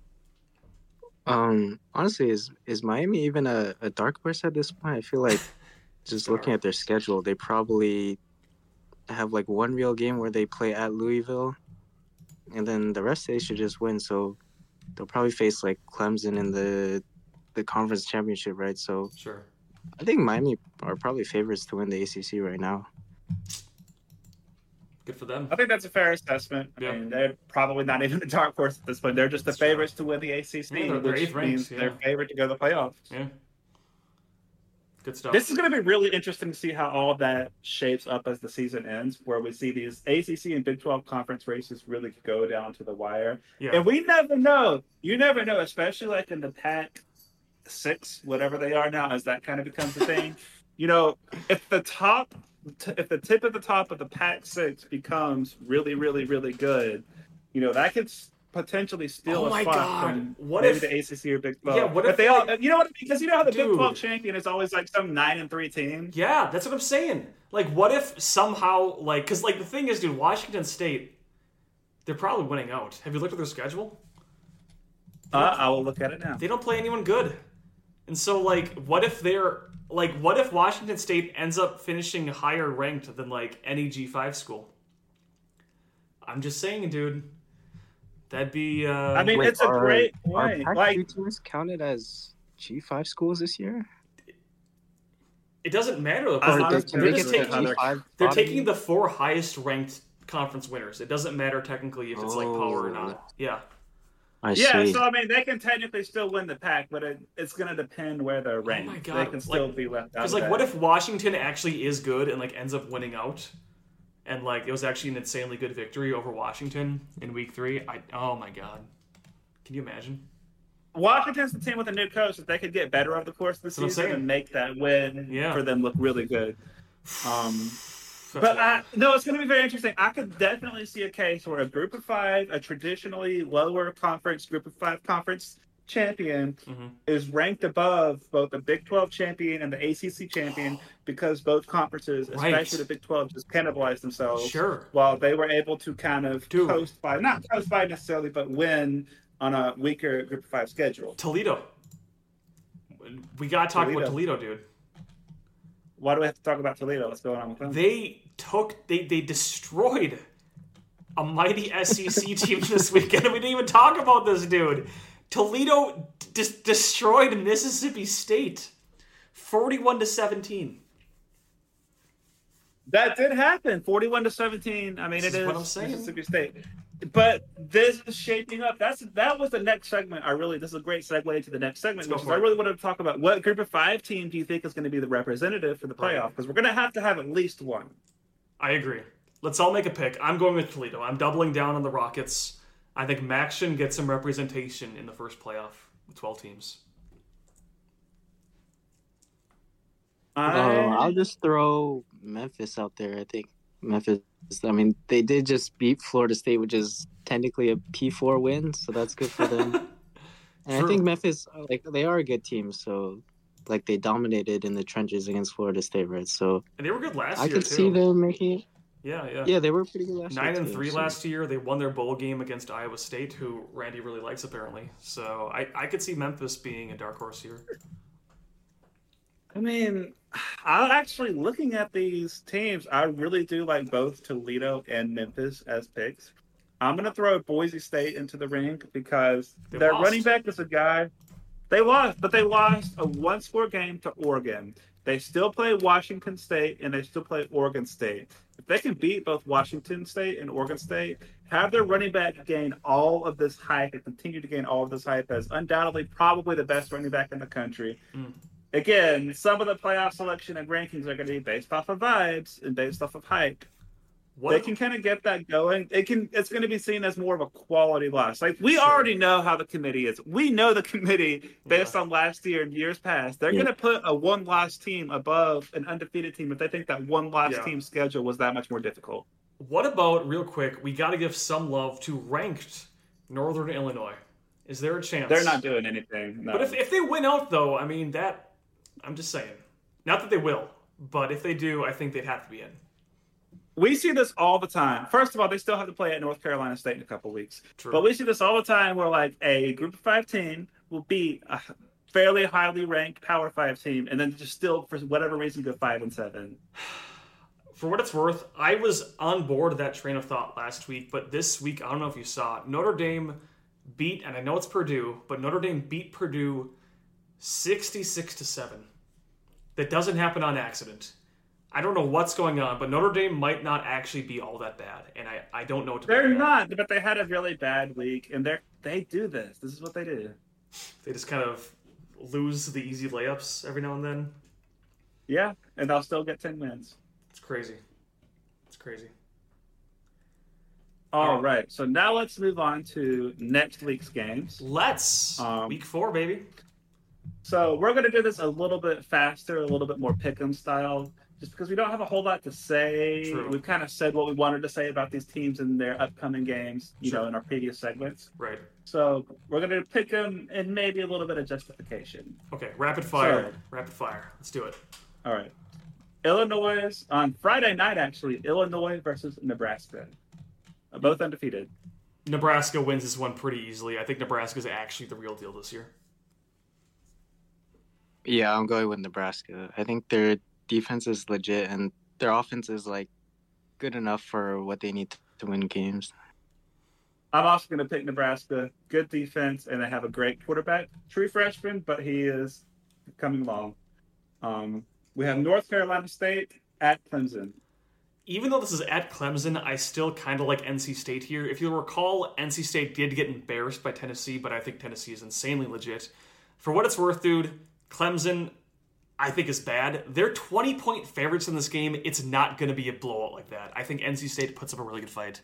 Honestly, is Miami even a dark horse at this point? I feel like just looking at their schedule, they probably have like one real game where they play at Louisville, and then the rest they should just win. So they'll probably face like Clemson in the conference championship, right? So
sure,
I think Miami are probably favorites to win the ACC right now.
Good for them.
I think that's a fair assessment.
Yeah.
I mean, they're probably not even a dark horse at this point. They're just the favorites to win the ACC,
they're
which means they're favored to go to the playoffs.
Yeah. Good stuff.
This is going to be really interesting to see how all of that shapes up as the season ends, where we see these ACC and Big 12 conference races really go down to the wire.
Yeah.
And we never know. You never know, especially like in the Pac-6, whatever they are now, as that kind of becomes a thing. If the tip at the top of the Pac-6 becomes really, really, really good, that could potentially steal a spot from maybe the ACC or Big 12.
Yeah, what if
they all? You know what? Because how the Big 12 champion is always like some 9-3 team.
Yeah, that's what I'm saying. Like, what if somehow, like, because like the thing is, dude, Washington State, they're probably winning out. Have you looked at their schedule?
I will look at it now.
They don't play anyone good, and so like, what if Washington State ends up finishing higher ranked than like any G5 school? I'm just saying, dude. That'd be.
I mean, it's a great point.
Are Pac-2 teams counted as G5 schools this year?
It doesn't matter. They're taking the 4 highest ranked conference winners. It doesn't matter technically if it's like power or not. Yeah.
I see.
So I mean, they can technically still win the Pac, but it's going to depend where they're ranked.
Oh my God.
They can still be left out.
Because like, what if Washington actually is good and like ends up winning out? And like it was actually an insanely good victory over Washington in week 3. Oh my God, can you imagine?
Washington's the team with a new coach. If they could get better over the course of the season and make that win for them look really good. It's going to be very interesting. I could definitely see a case where a group of 5, a traditionally lower conference group of 5 conference champion is ranked above both the Big 12 champion and the ACC champion because both conferences, especially the Big 12, just cannibalized themselves.
Sure.
While they were able to kind of not coast by necessarily, but win on a weaker group of 5 schedule.
Toledo. We got to talk about Toledo, dude.
Why do we have to talk about Toledo? What's going on with them?
They destroyed a mighty SEC team this weekend. We didn't even talk about this, dude. Toledo destroyed Mississippi State 41-17.
That did happen, 41-17. I mean, it is
what I'm saying.
Mississippi State. But this is shaping up. That was the next segment. This is a great segue into the next segment, which is I really wanted to talk about what group of 5 team do you think is going to be the representative for the playoff? Because we're going to have at least one.
I agree. Let's all make a pick. I'm going with Toledo. I'm doubling down on the Rockets. I think Maction gets some representation in the first playoff with 12 teams.
I'll just throw Memphis out there. I think Memphis. I mean, they did just beat Florida State, which is technically a P4 win, so that's good for them. And I
True.
think Memphis, like, they are a good team, so like they dominated in the trenches against Florida State, right? So
And they were good last
I
year
could
too.
see them making it.
Yeah.
Yeah, they were pretty good last year.
9-3
so.
last year. They won their bowl game against Iowa State, who Randy really likes apparently. So I could see Memphis being a dark horse here.
I mean, I actually looking at these teams, I really do like both Toledo and Memphis as picks. I'm gonna throw Boise State into the ring because
They
their
lost.
running back is a guy. They lost, but they lost a one-score game to Oregon. They still play Washington State and they still play Oregon State. If they can beat both Washington State and Oregon State, have their running back gain all of this hype and continue to gain all of this hype as undoubtedly probably the best running back in the country. Again, some of the playoff selection and rankings are going to be based off of vibes and based off of hype. They can kind of get that going. It's going to be seen as more of a quality loss. Like we already know how the committee is. We know the committee based on last year and years past. They're going to put a one-loss team above an undefeated team if they think that one-loss team schedule was that much more difficult.
What about, real quick, we got to give some love to ranked Northern Illinois. Is there a chance?
They're not doing anything. No.
But if they win out, though, I mean, I'm just saying. Not that they will, but if they do, I think they'd have to be in.
We see this all the time. First of all, they still have to play at North Carolina State in a couple weeks.
True.
But we see this all the time where like a Group of 5 team will beat a fairly highly ranked Power 5 team and then just still, for whatever reason, go 5-7.
For what it's worth, I was on board of that train of thought last week, but this week, I don't know if you saw it, Notre Dame beat, and I know it's Purdue, but Notre Dame beat Purdue 66-7. That doesn't happen on accident. I don't know what's going on, but Notre Dame might not actually be all that bad, and I don't know what to
They're
make of that.
not, but they had a really bad week, and they do this. This is what they do.
They just kind of lose the easy layups every now and then.
Yeah, and they'll still get 10 wins.
It's crazy. It's crazy.
All right, so now let's move on to next week's games.
Let's. Week 4, baby.
So we're going to do this a little bit faster, a little bit more pick'em style, just because we don't have a whole lot to say.
True.
We've kind of said what we wanted to say about these teams and their upcoming games, you
Sure.
know, in our previous segments.
Right.
So we're going to pick them and maybe a little bit of justification.
Okay, rapid fire. Rapid fire. Let's do it.
All right. Illinois, on Friday night, actually, Illinois versus Nebraska. Both undefeated.
Nebraska wins this one pretty easily. I think Nebraska's actually the real deal this year.
Yeah, I'm going with Nebraska. I think their defense is legit and their offense is like good enough for what they need to win games.
I'm also going to pick Nebraska. Good defense, and they have a great quarterback. True freshman, but he is coming along. We have North Carolina State at Clemson.
Even though this is at Clemson, I still kind of like NC State here. If you'll recall, NC State did get embarrassed by Tennessee, but I think Tennessee is insanely legit. For what it's worth, dude, Clemson, I think, is bad. They're 20-point favorites in this game. It's not going to be a blowout like that. I think NC State puts up a really good fight.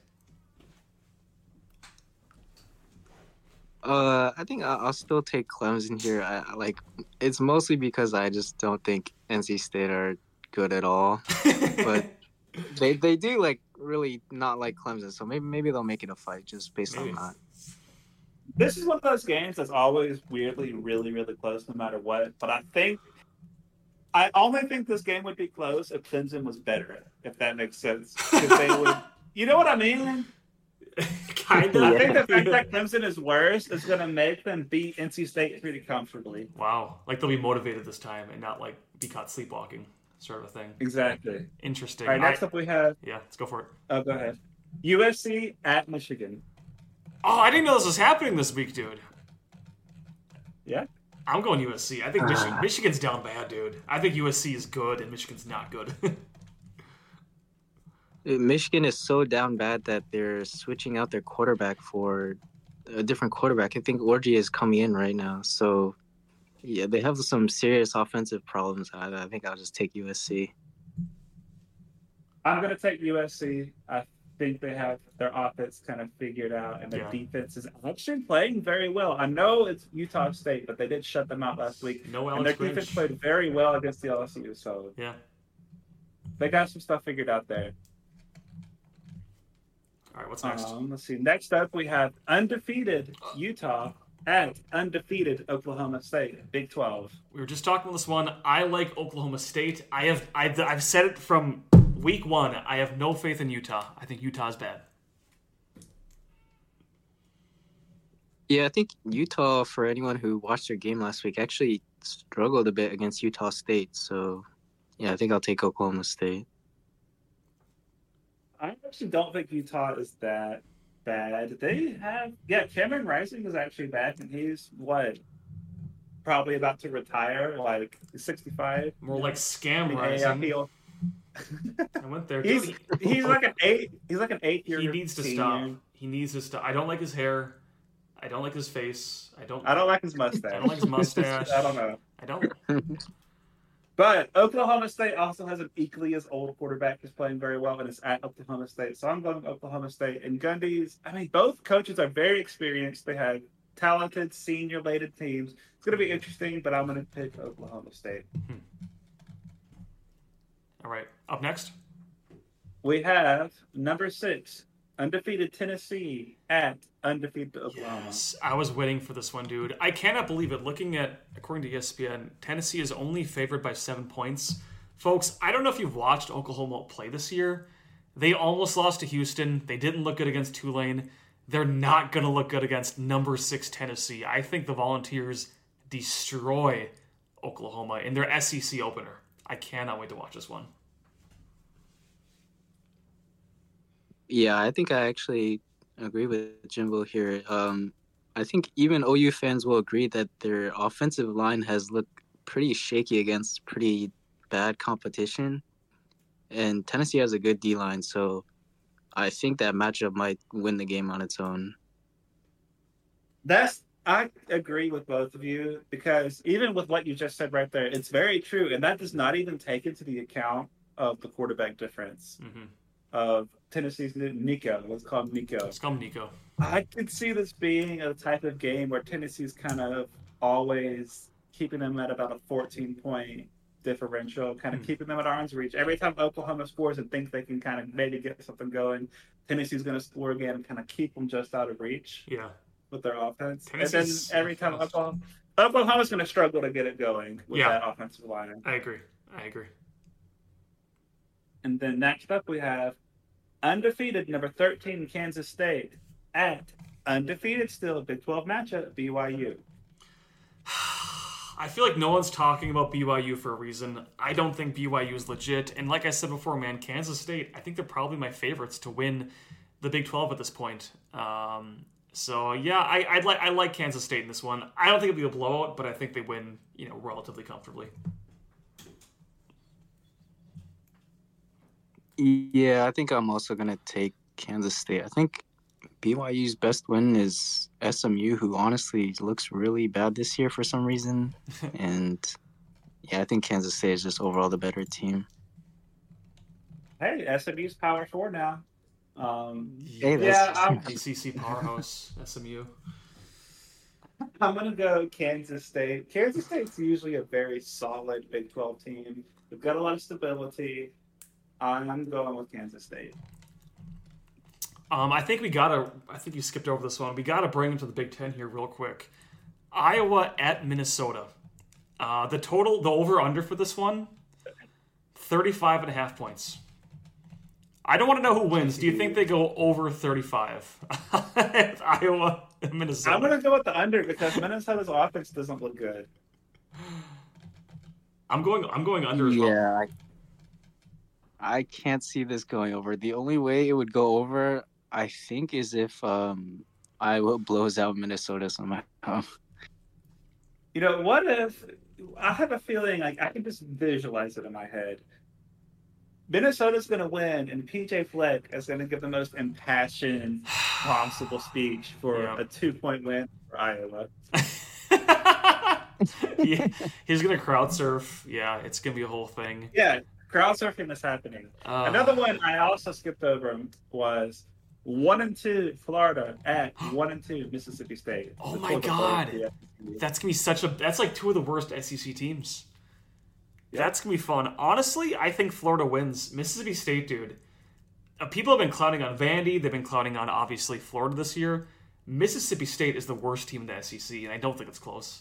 I think I'll still take Clemson here. It's mostly because I just don't think NC State are good at all. But they do like really not like Clemson, so maybe they'll make it a fight just based on that.
This is one of those games that's always weirdly really, really close no matter what. But I only think this game would be close if Clemson was better, if that makes sense. If they would, you know what I mean?
Kind of.
I think the fact that Clemson is worse is going to make them beat NC State pretty comfortably.
Wow. Like they'll be motivated this time and not like be caught sleepwalking sort of a thing.
Exactly.
Interesting.
All right, next up we have...
Yeah, let's go for it.
Oh, go ahead. USC at Michigan.
Oh, I didn't know this was happening this week, dude.
Yeah?
I'm going USC. I think Michigan's down bad, dude. I think USC is good and Michigan's not good.
Michigan is so down bad that they're switching out their quarterback for a different quarterback. I think Orji is coming in right now. So, yeah, they have some serious offensive problems. I think I'll just take USC.
I'm going to take USC. I think they have their offense kind of figured out, and their
Yeah.
defense is actually playing very well. I know it's Utah State, but they did shut them out last week.
No
And
Alex
their defense
Grinch.
played very well against the LSU, so
Yeah.
they got some stuff figured out there.
All right, what's next?
Let's see. Next up, we have undefeated Utah at undefeated Oklahoma State, Big 12.
We were just talking about this one. I like Oklahoma State. I've said it from week one. I have no faith in Utah. I think Utah's bad.
Yeah, I think Utah, for anyone who watched their game last week, actually struggled a bit against Utah State. So, yeah, I think I'll take Oklahoma State.
I actually don't think Utah is that bad. They have, Cameron Rising is actually bad, and he's probably about to retire, like 65.
More like scam
Yeah,
rising. I went there.
he's
Dude,
he's like an 8 year.
he needs to stop. He needs to stop. I don't like his hair. I don't like his face. I don't
like his mustache.
I don't like his mustache.
I don't know.
I don't.
But Oklahoma State also has an equally as old quarterback who's playing very well, and it's at Oklahoma State. So I'm going with Oklahoma State. And Gundy's, both coaches are very experienced. They have talented, senior-laden teams. It's going to be interesting, but I'm going to pick Oklahoma State.
All right. Up next.
We have number 6, undefeated Tennessee at undefeated Oklahoma.
Yes, I was waiting for this one, dude. I cannot believe it. Looking at, according to ESPN, Tennessee is only favored by 7 points. Folks, I don't know if you've watched Oklahoma play this year. They almost lost to Houston. They didn't look good against Tulane. They're not going to look good against number 6 Tennessee. I think the Volunteers destroy Oklahoma in their SEC opener. I cannot wait to watch this one.
Yeah, I think I actually agree with Jimbo here. I think even OU fans will agree that their offensive line has looked pretty shaky against pretty bad competition. And Tennessee has a good D-line, so I think that matchup might win the game on its own.
I agree with both of you, because even with what you just said right there, it's very true. And that does not even take into the account of the quarterback difference of Tennessee's Nico. Let's call him Nico.
Let's call him Nico.
I could see this being a type of game where Tennessee's kind of always keeping them at about a 14-point differential, kind of keeping them at arm's reach. Every time Oklahoma scores and thinks they can kind of maybe get something going, Tennessee's going to score again and kind of keep them just out of reach.
Yeah.
With their offense.
Tennessee's,
and then every time Oklahoma's going to struggle to get it going with that offensive line.
I agree.
And then next up we have undefeated number 13 Kansas State at undefeated still Big 12 matchup BYU.
I feel like no one's talking about BYU for a reason. I don't think BYU is legit. And like I said before, man, Kansas State, I think they're probably my favorites to win the Big 12 at this point. So yeah, I like Kansas State in this one. I don't think it'll be a blowout, but I think they win, relatively comfortably.
Yeah, I think I'm also going to take Kansas State. I think BYU's best win is SMU, who honestly looks really bad this year for some reason. And yeah, I think Kansas State is just overall the better team.
Hey, SMU's Power 4 now.
ACC powerhouse, SMU.
I'm going to go Kansas State. Kansas State's usually a very solid Big 12 team. They've got a lot of stability. I'm going with Kansas State.
I think you skipped over this one. We got to bring them to the Big Ten here real quick. Iowa at Minnesota. The over-under for this one, 35.5 points. I don't want to know who wins. Do you think they go over 35? Iowa and Minnesota.
I'm going to go with the under because Minnesota's offense doesn't look good. I'm going under as well.
Yeah, I can't see this going over. The only way it would go over, I think, is if Iowa blows out Minnesota somehow.
What if I have a feeling like I can just visualize it in my head. Minnesota's going to win, and PJ Fleck is going to give the most impassioned possible speech for a 2-point win for Iowa.
Yeah, he's going to crowd surf. Yeah, it's going to be a whole thing.
Yeah, Crowd surfing is happening. Another one I also skipped over was 1-2 Florida at 1-2 Mississippi State.
Oh my God, that's gonna be that's like two of the worst SEC teams. Yeah. That's gonna be fun. Honestly, I think Florida wins. Mississippi State, dude. People have been clowning on Vandy. They've been clowning on obviously Florida this year. Mississippi State is the worst team in the SEC, and I don't think it's close.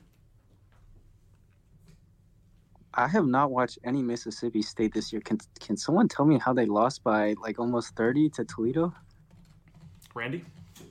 I have not watched any Mississippi State this year. Can someone tell me how they lost by like almost 30 to Toledo?
Randy?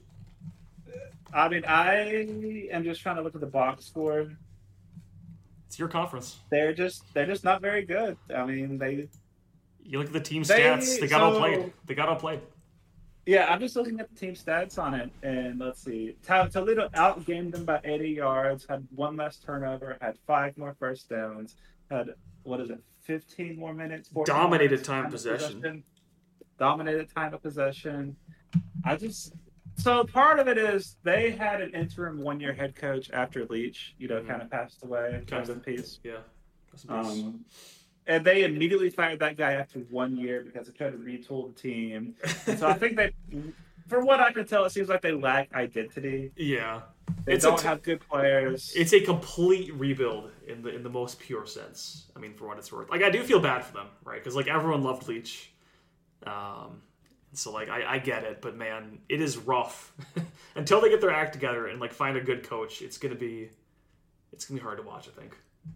I mean, I am just trying to look at the box score.
It's your conference.
They're just not very good. I mean,
you look at the team stats. They got outplayed.
Yeah, I'm just looking at the team stats on it, and let's see. Toledo outgained them by 80 yards, had one less turnover, had 5 more first downs, had 15 more minutes.
Dominated time of possession.
Dominated time of possession. So part of it is they had an interim 1-year head coach after Leach, kind of passed away. Rest in peace.
Yeah.
And they immediately fired that guy after 1 year because they tried to retool the team. So I think for what I can tell, it seems like they lack identity.
Yeah.
They don't have good players.
It's a complete rebuild in the most pure sense. I mean, for what it's worth. Like, I do feel bad for them, right? Because, like, everyone loved Leach. So, like, I get it. But, man, it is rough. Until they get their act together and, like, find a good coach, it's gonna be hard to watch, I think.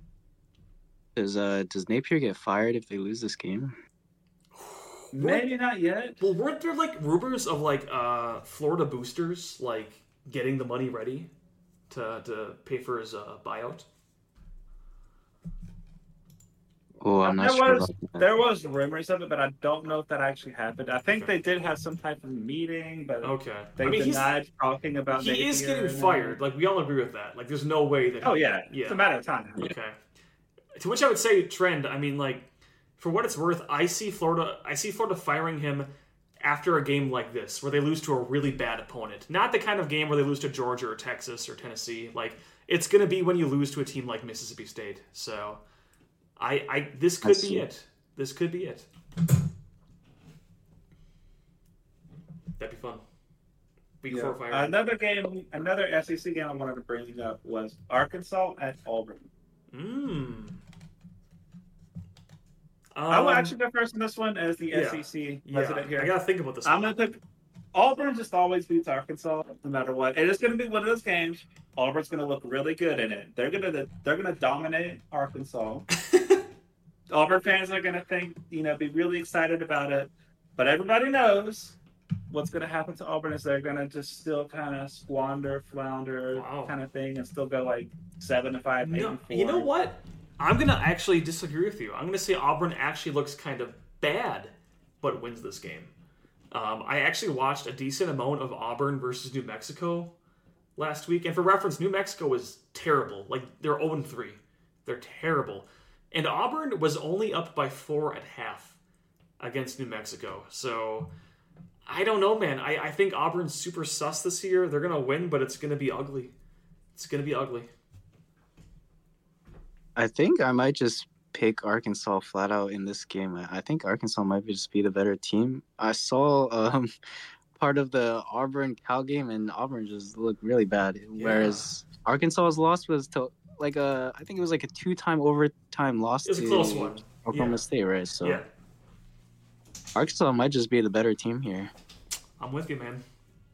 Does Napier get fired if they lose this game?
Maybe not yet.
Well, weren't there like rumors of like Florida boosters like getting the money ready to pay for his buyout?
Oh, I'm not sure.
There was rumors of it, but I don't know if that actually happened. I think they did have some type of meeting, but they denied talking about.
He is getting fired. Like, we all agree with that. Like, there's no way that.
Oh yeah, it's a matter of time.
Okay. To which I would say, trend. I mean, like, for what it's worth, I see Florida firing him after a game like this, where they lose to a really bad opponent. Not the kind of game where they lose to Georgia or Texas or Tennessee. Like, it's going to be when you lose to a team like Mississippi State. So, this could be it. This could be it. That'd be fun. Week 4 fire.
Another SEC game I wanted to bring up was Arkansas at Auburn. I will actually go first on this one as the SEC resident here.
I gotta think about this.
I'm gonna pick Auburn. Just always beats Arkansas, no matter what. And it's gonna be one of those games. Auburn's gonna look really good in it. They're gonna dominate Arkansas. Auburn fans are gonna be really excited about it. But everybody knows what's gonna happen to Auburn is they're gonna just still kind of flounder kind of thing, and still go like 7-5, 8-4.
You know what? I'm going to actually disagree with you. I'm going to say Auburn actually looks kind of bad, but wins this game. I actually watched a decent amount of Auburn versus New Mexico last week. And for reference, New Mexico was terrible. Like, they're 0-3. They're terrible. And Auburn was only up by 4 at half against New Mexico. So, I don't know, man. I think Auburn's super sus this year. They're going to win, but it's going to be ugly. It's going to be ugly.
I think I might just pick Arkansas flat out in this game. I think Arkansas might just be the better team. I saw part of the Auburn-Cal game, and Auburn just looked really bad. Yeah. Whereas Arkansas's loss was to I think it was like a 2-time overtime loss
to a close one.
Oklahoma State, right? So Arkansas might just be the better team here.
I'm with you, man.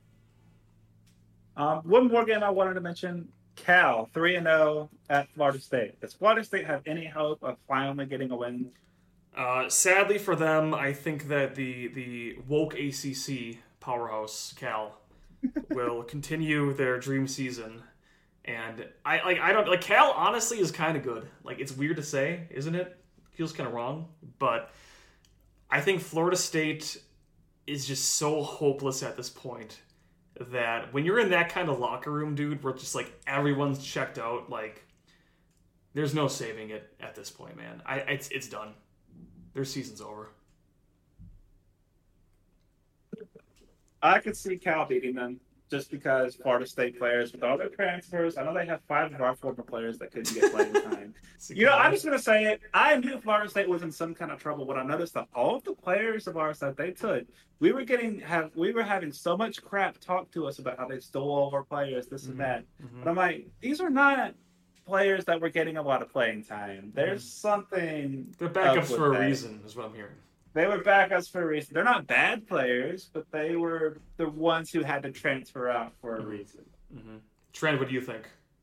One more game I wanted to mention. Cal 3-0 at Florida State. Does Florida State have any hope of finally getting a win?
Sadly for them, I think that the woke ACC powerhouse Cal will continue their dream season, and I don't like Cal. Honestly, is kind of good. Like, it's weird to say, isn't it? Feels kind of wrong, but I think Florida State is just so hopeless at this point. That when you're in that kind of locker room, dude, where just like everyone's checked out, like there's no saving it at this point, man. It's done. Their season's over.
I could see Cal beating them. just because Florida State players, with all their transfers, I know they have 5 of our former players that couldn't get playing time. I'm just going to say it. I knew Florida State was in some kind of trouble when I noticed that all of the players of ours that they took, we were having so much crap talked to us about how they stole all of our players, this and that. But I'm like, these are not players that were getting a lot of playing time. There's something.
They're backups for a reason, is what I'm hearing.
They were backups for a reason. They're not bad players, but they were the ones who had to transfer out for a reason.
Trent, what do you think?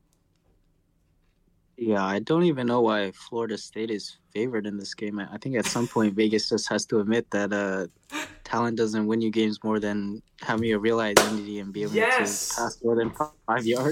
Yeah, I don't even know why Florida State is favored in this game. I think at some point Vegas just has to admit that talent doesn't win you games more than having a real identity and be able to pass more than 5 yards.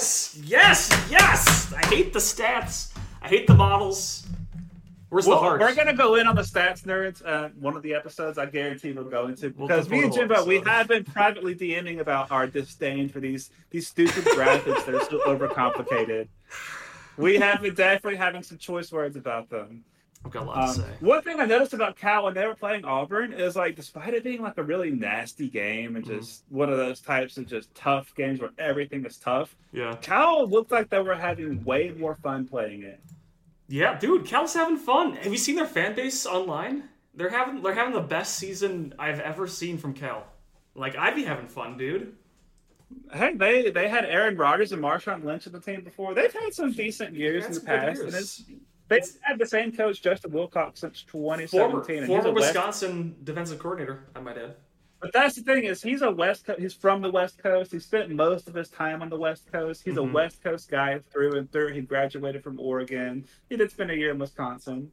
Yes! I hate the stats. I hate the models. Where's the heart?
We're going to go in on the stats nerds one of the episodes. I guarantee we'll go into. Because me and Jimbo, we have been privately DMing about our disdain for these stupid graphics that are so overcomplicated. We have been definitely having some choice words about them.
I've got a lot to say.
One thing I noticed about Cal when they were playing Auburn is, like, despite it being like a really nasty game and just one of those types of just tough games where everything is tough, Cal looked like they were having way more fun playing it.
Yeah, dude, Cal's having fun. Have you seen their fan base online? They're having the best season I've ever seen from Cal. Like, I'd be having fun, dude.
Hey, they had Aaron Rodgers and Marshawn Lynch on the team before. They've had some decent years in the past. And they've had the same coach, Justin Wilcox, since 2017.
Former Wisconsin defensive coordinator, I might add.
But that's the thing is he's from the West Coast. He spent most of his time on the West Coast. He's a West Coast guy through and through. He graduated from Oregon. He did spend a year in Wisconsin.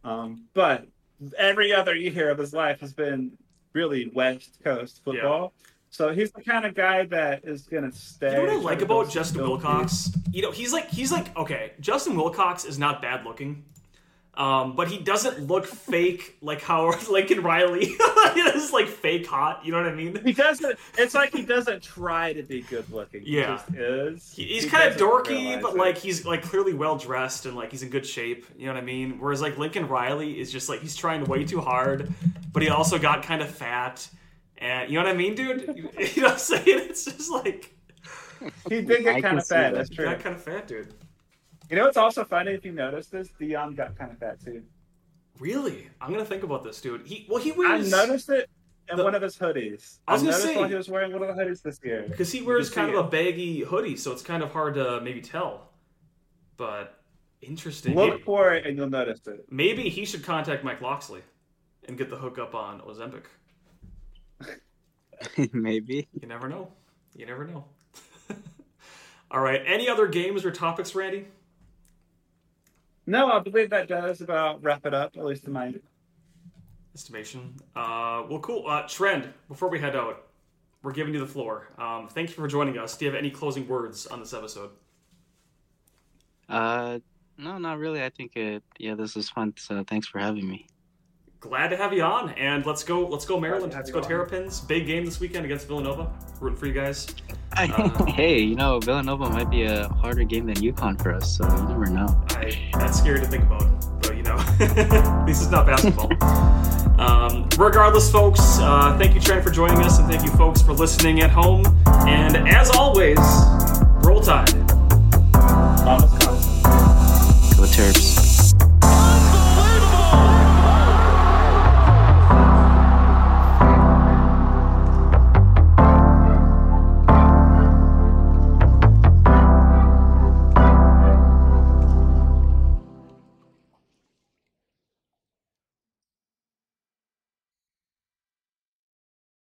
But every other year of his life has been really West Coast football. Yeah. So he's the kind of guy that is going to stay.
You know what I like about Justin Wilcox? You know, he's like, okay, Justin Wilcox is not bad looking. But he doesn't look fake like how Lincoln Riley is like fake hot. You know what I mean?
He doesn't. It's like he doesn't try to be good looking.
Yeah,
he just is.
He's kind of dorky, but like he's like clearly well dressed and like he's in good shape. You know what I mean? Whereas like Lincoln Riley is just like he's trying way too hard, but he also got kind of fat. And you know what I mean, dude? You know what I'm saying? It's just like
he did get kind of fat. That's true.
He got kind of fat, dude.
You know what's also funny if you notice this? Dion got kind of fat too.
Really? I'm gonna think about this, dude. He wears.
I noticed it in one of his hoodies.
I was gonna say
while he was wearing one of the hoodies this year.
Because he wears kind of a baggy hoodie, so it's kind of hard to maybe tell. But interesting.
Look for it and you'll notice it.
Maybe he should contact Mike Loxley and get the hookup on Ozempic.
Maybe.
You never know. You never know. All right. Any other games or topics, Randy?
No, I believe that does about wrap it up, at least in my
estimation. Well, cool. Trend, before we head out, we're giving you the floor. Thank you for joining us. Do you have any closing words on this episode?
No, not really. I think this was fun. So thanks for having me.
Glad to have you on, and let's go Maryland. Let's go Terrapins. Big game this weekend against Villanova. Rooting for you guys.
Hey, Villanova might be a harder game than UConn for us, so you never know.
That's scary to think about, but at least it's not basketball. Regardless, folks, thank you, Trent, for joining us, and thank you, folks, for listening at home. And as always, Roll Tide.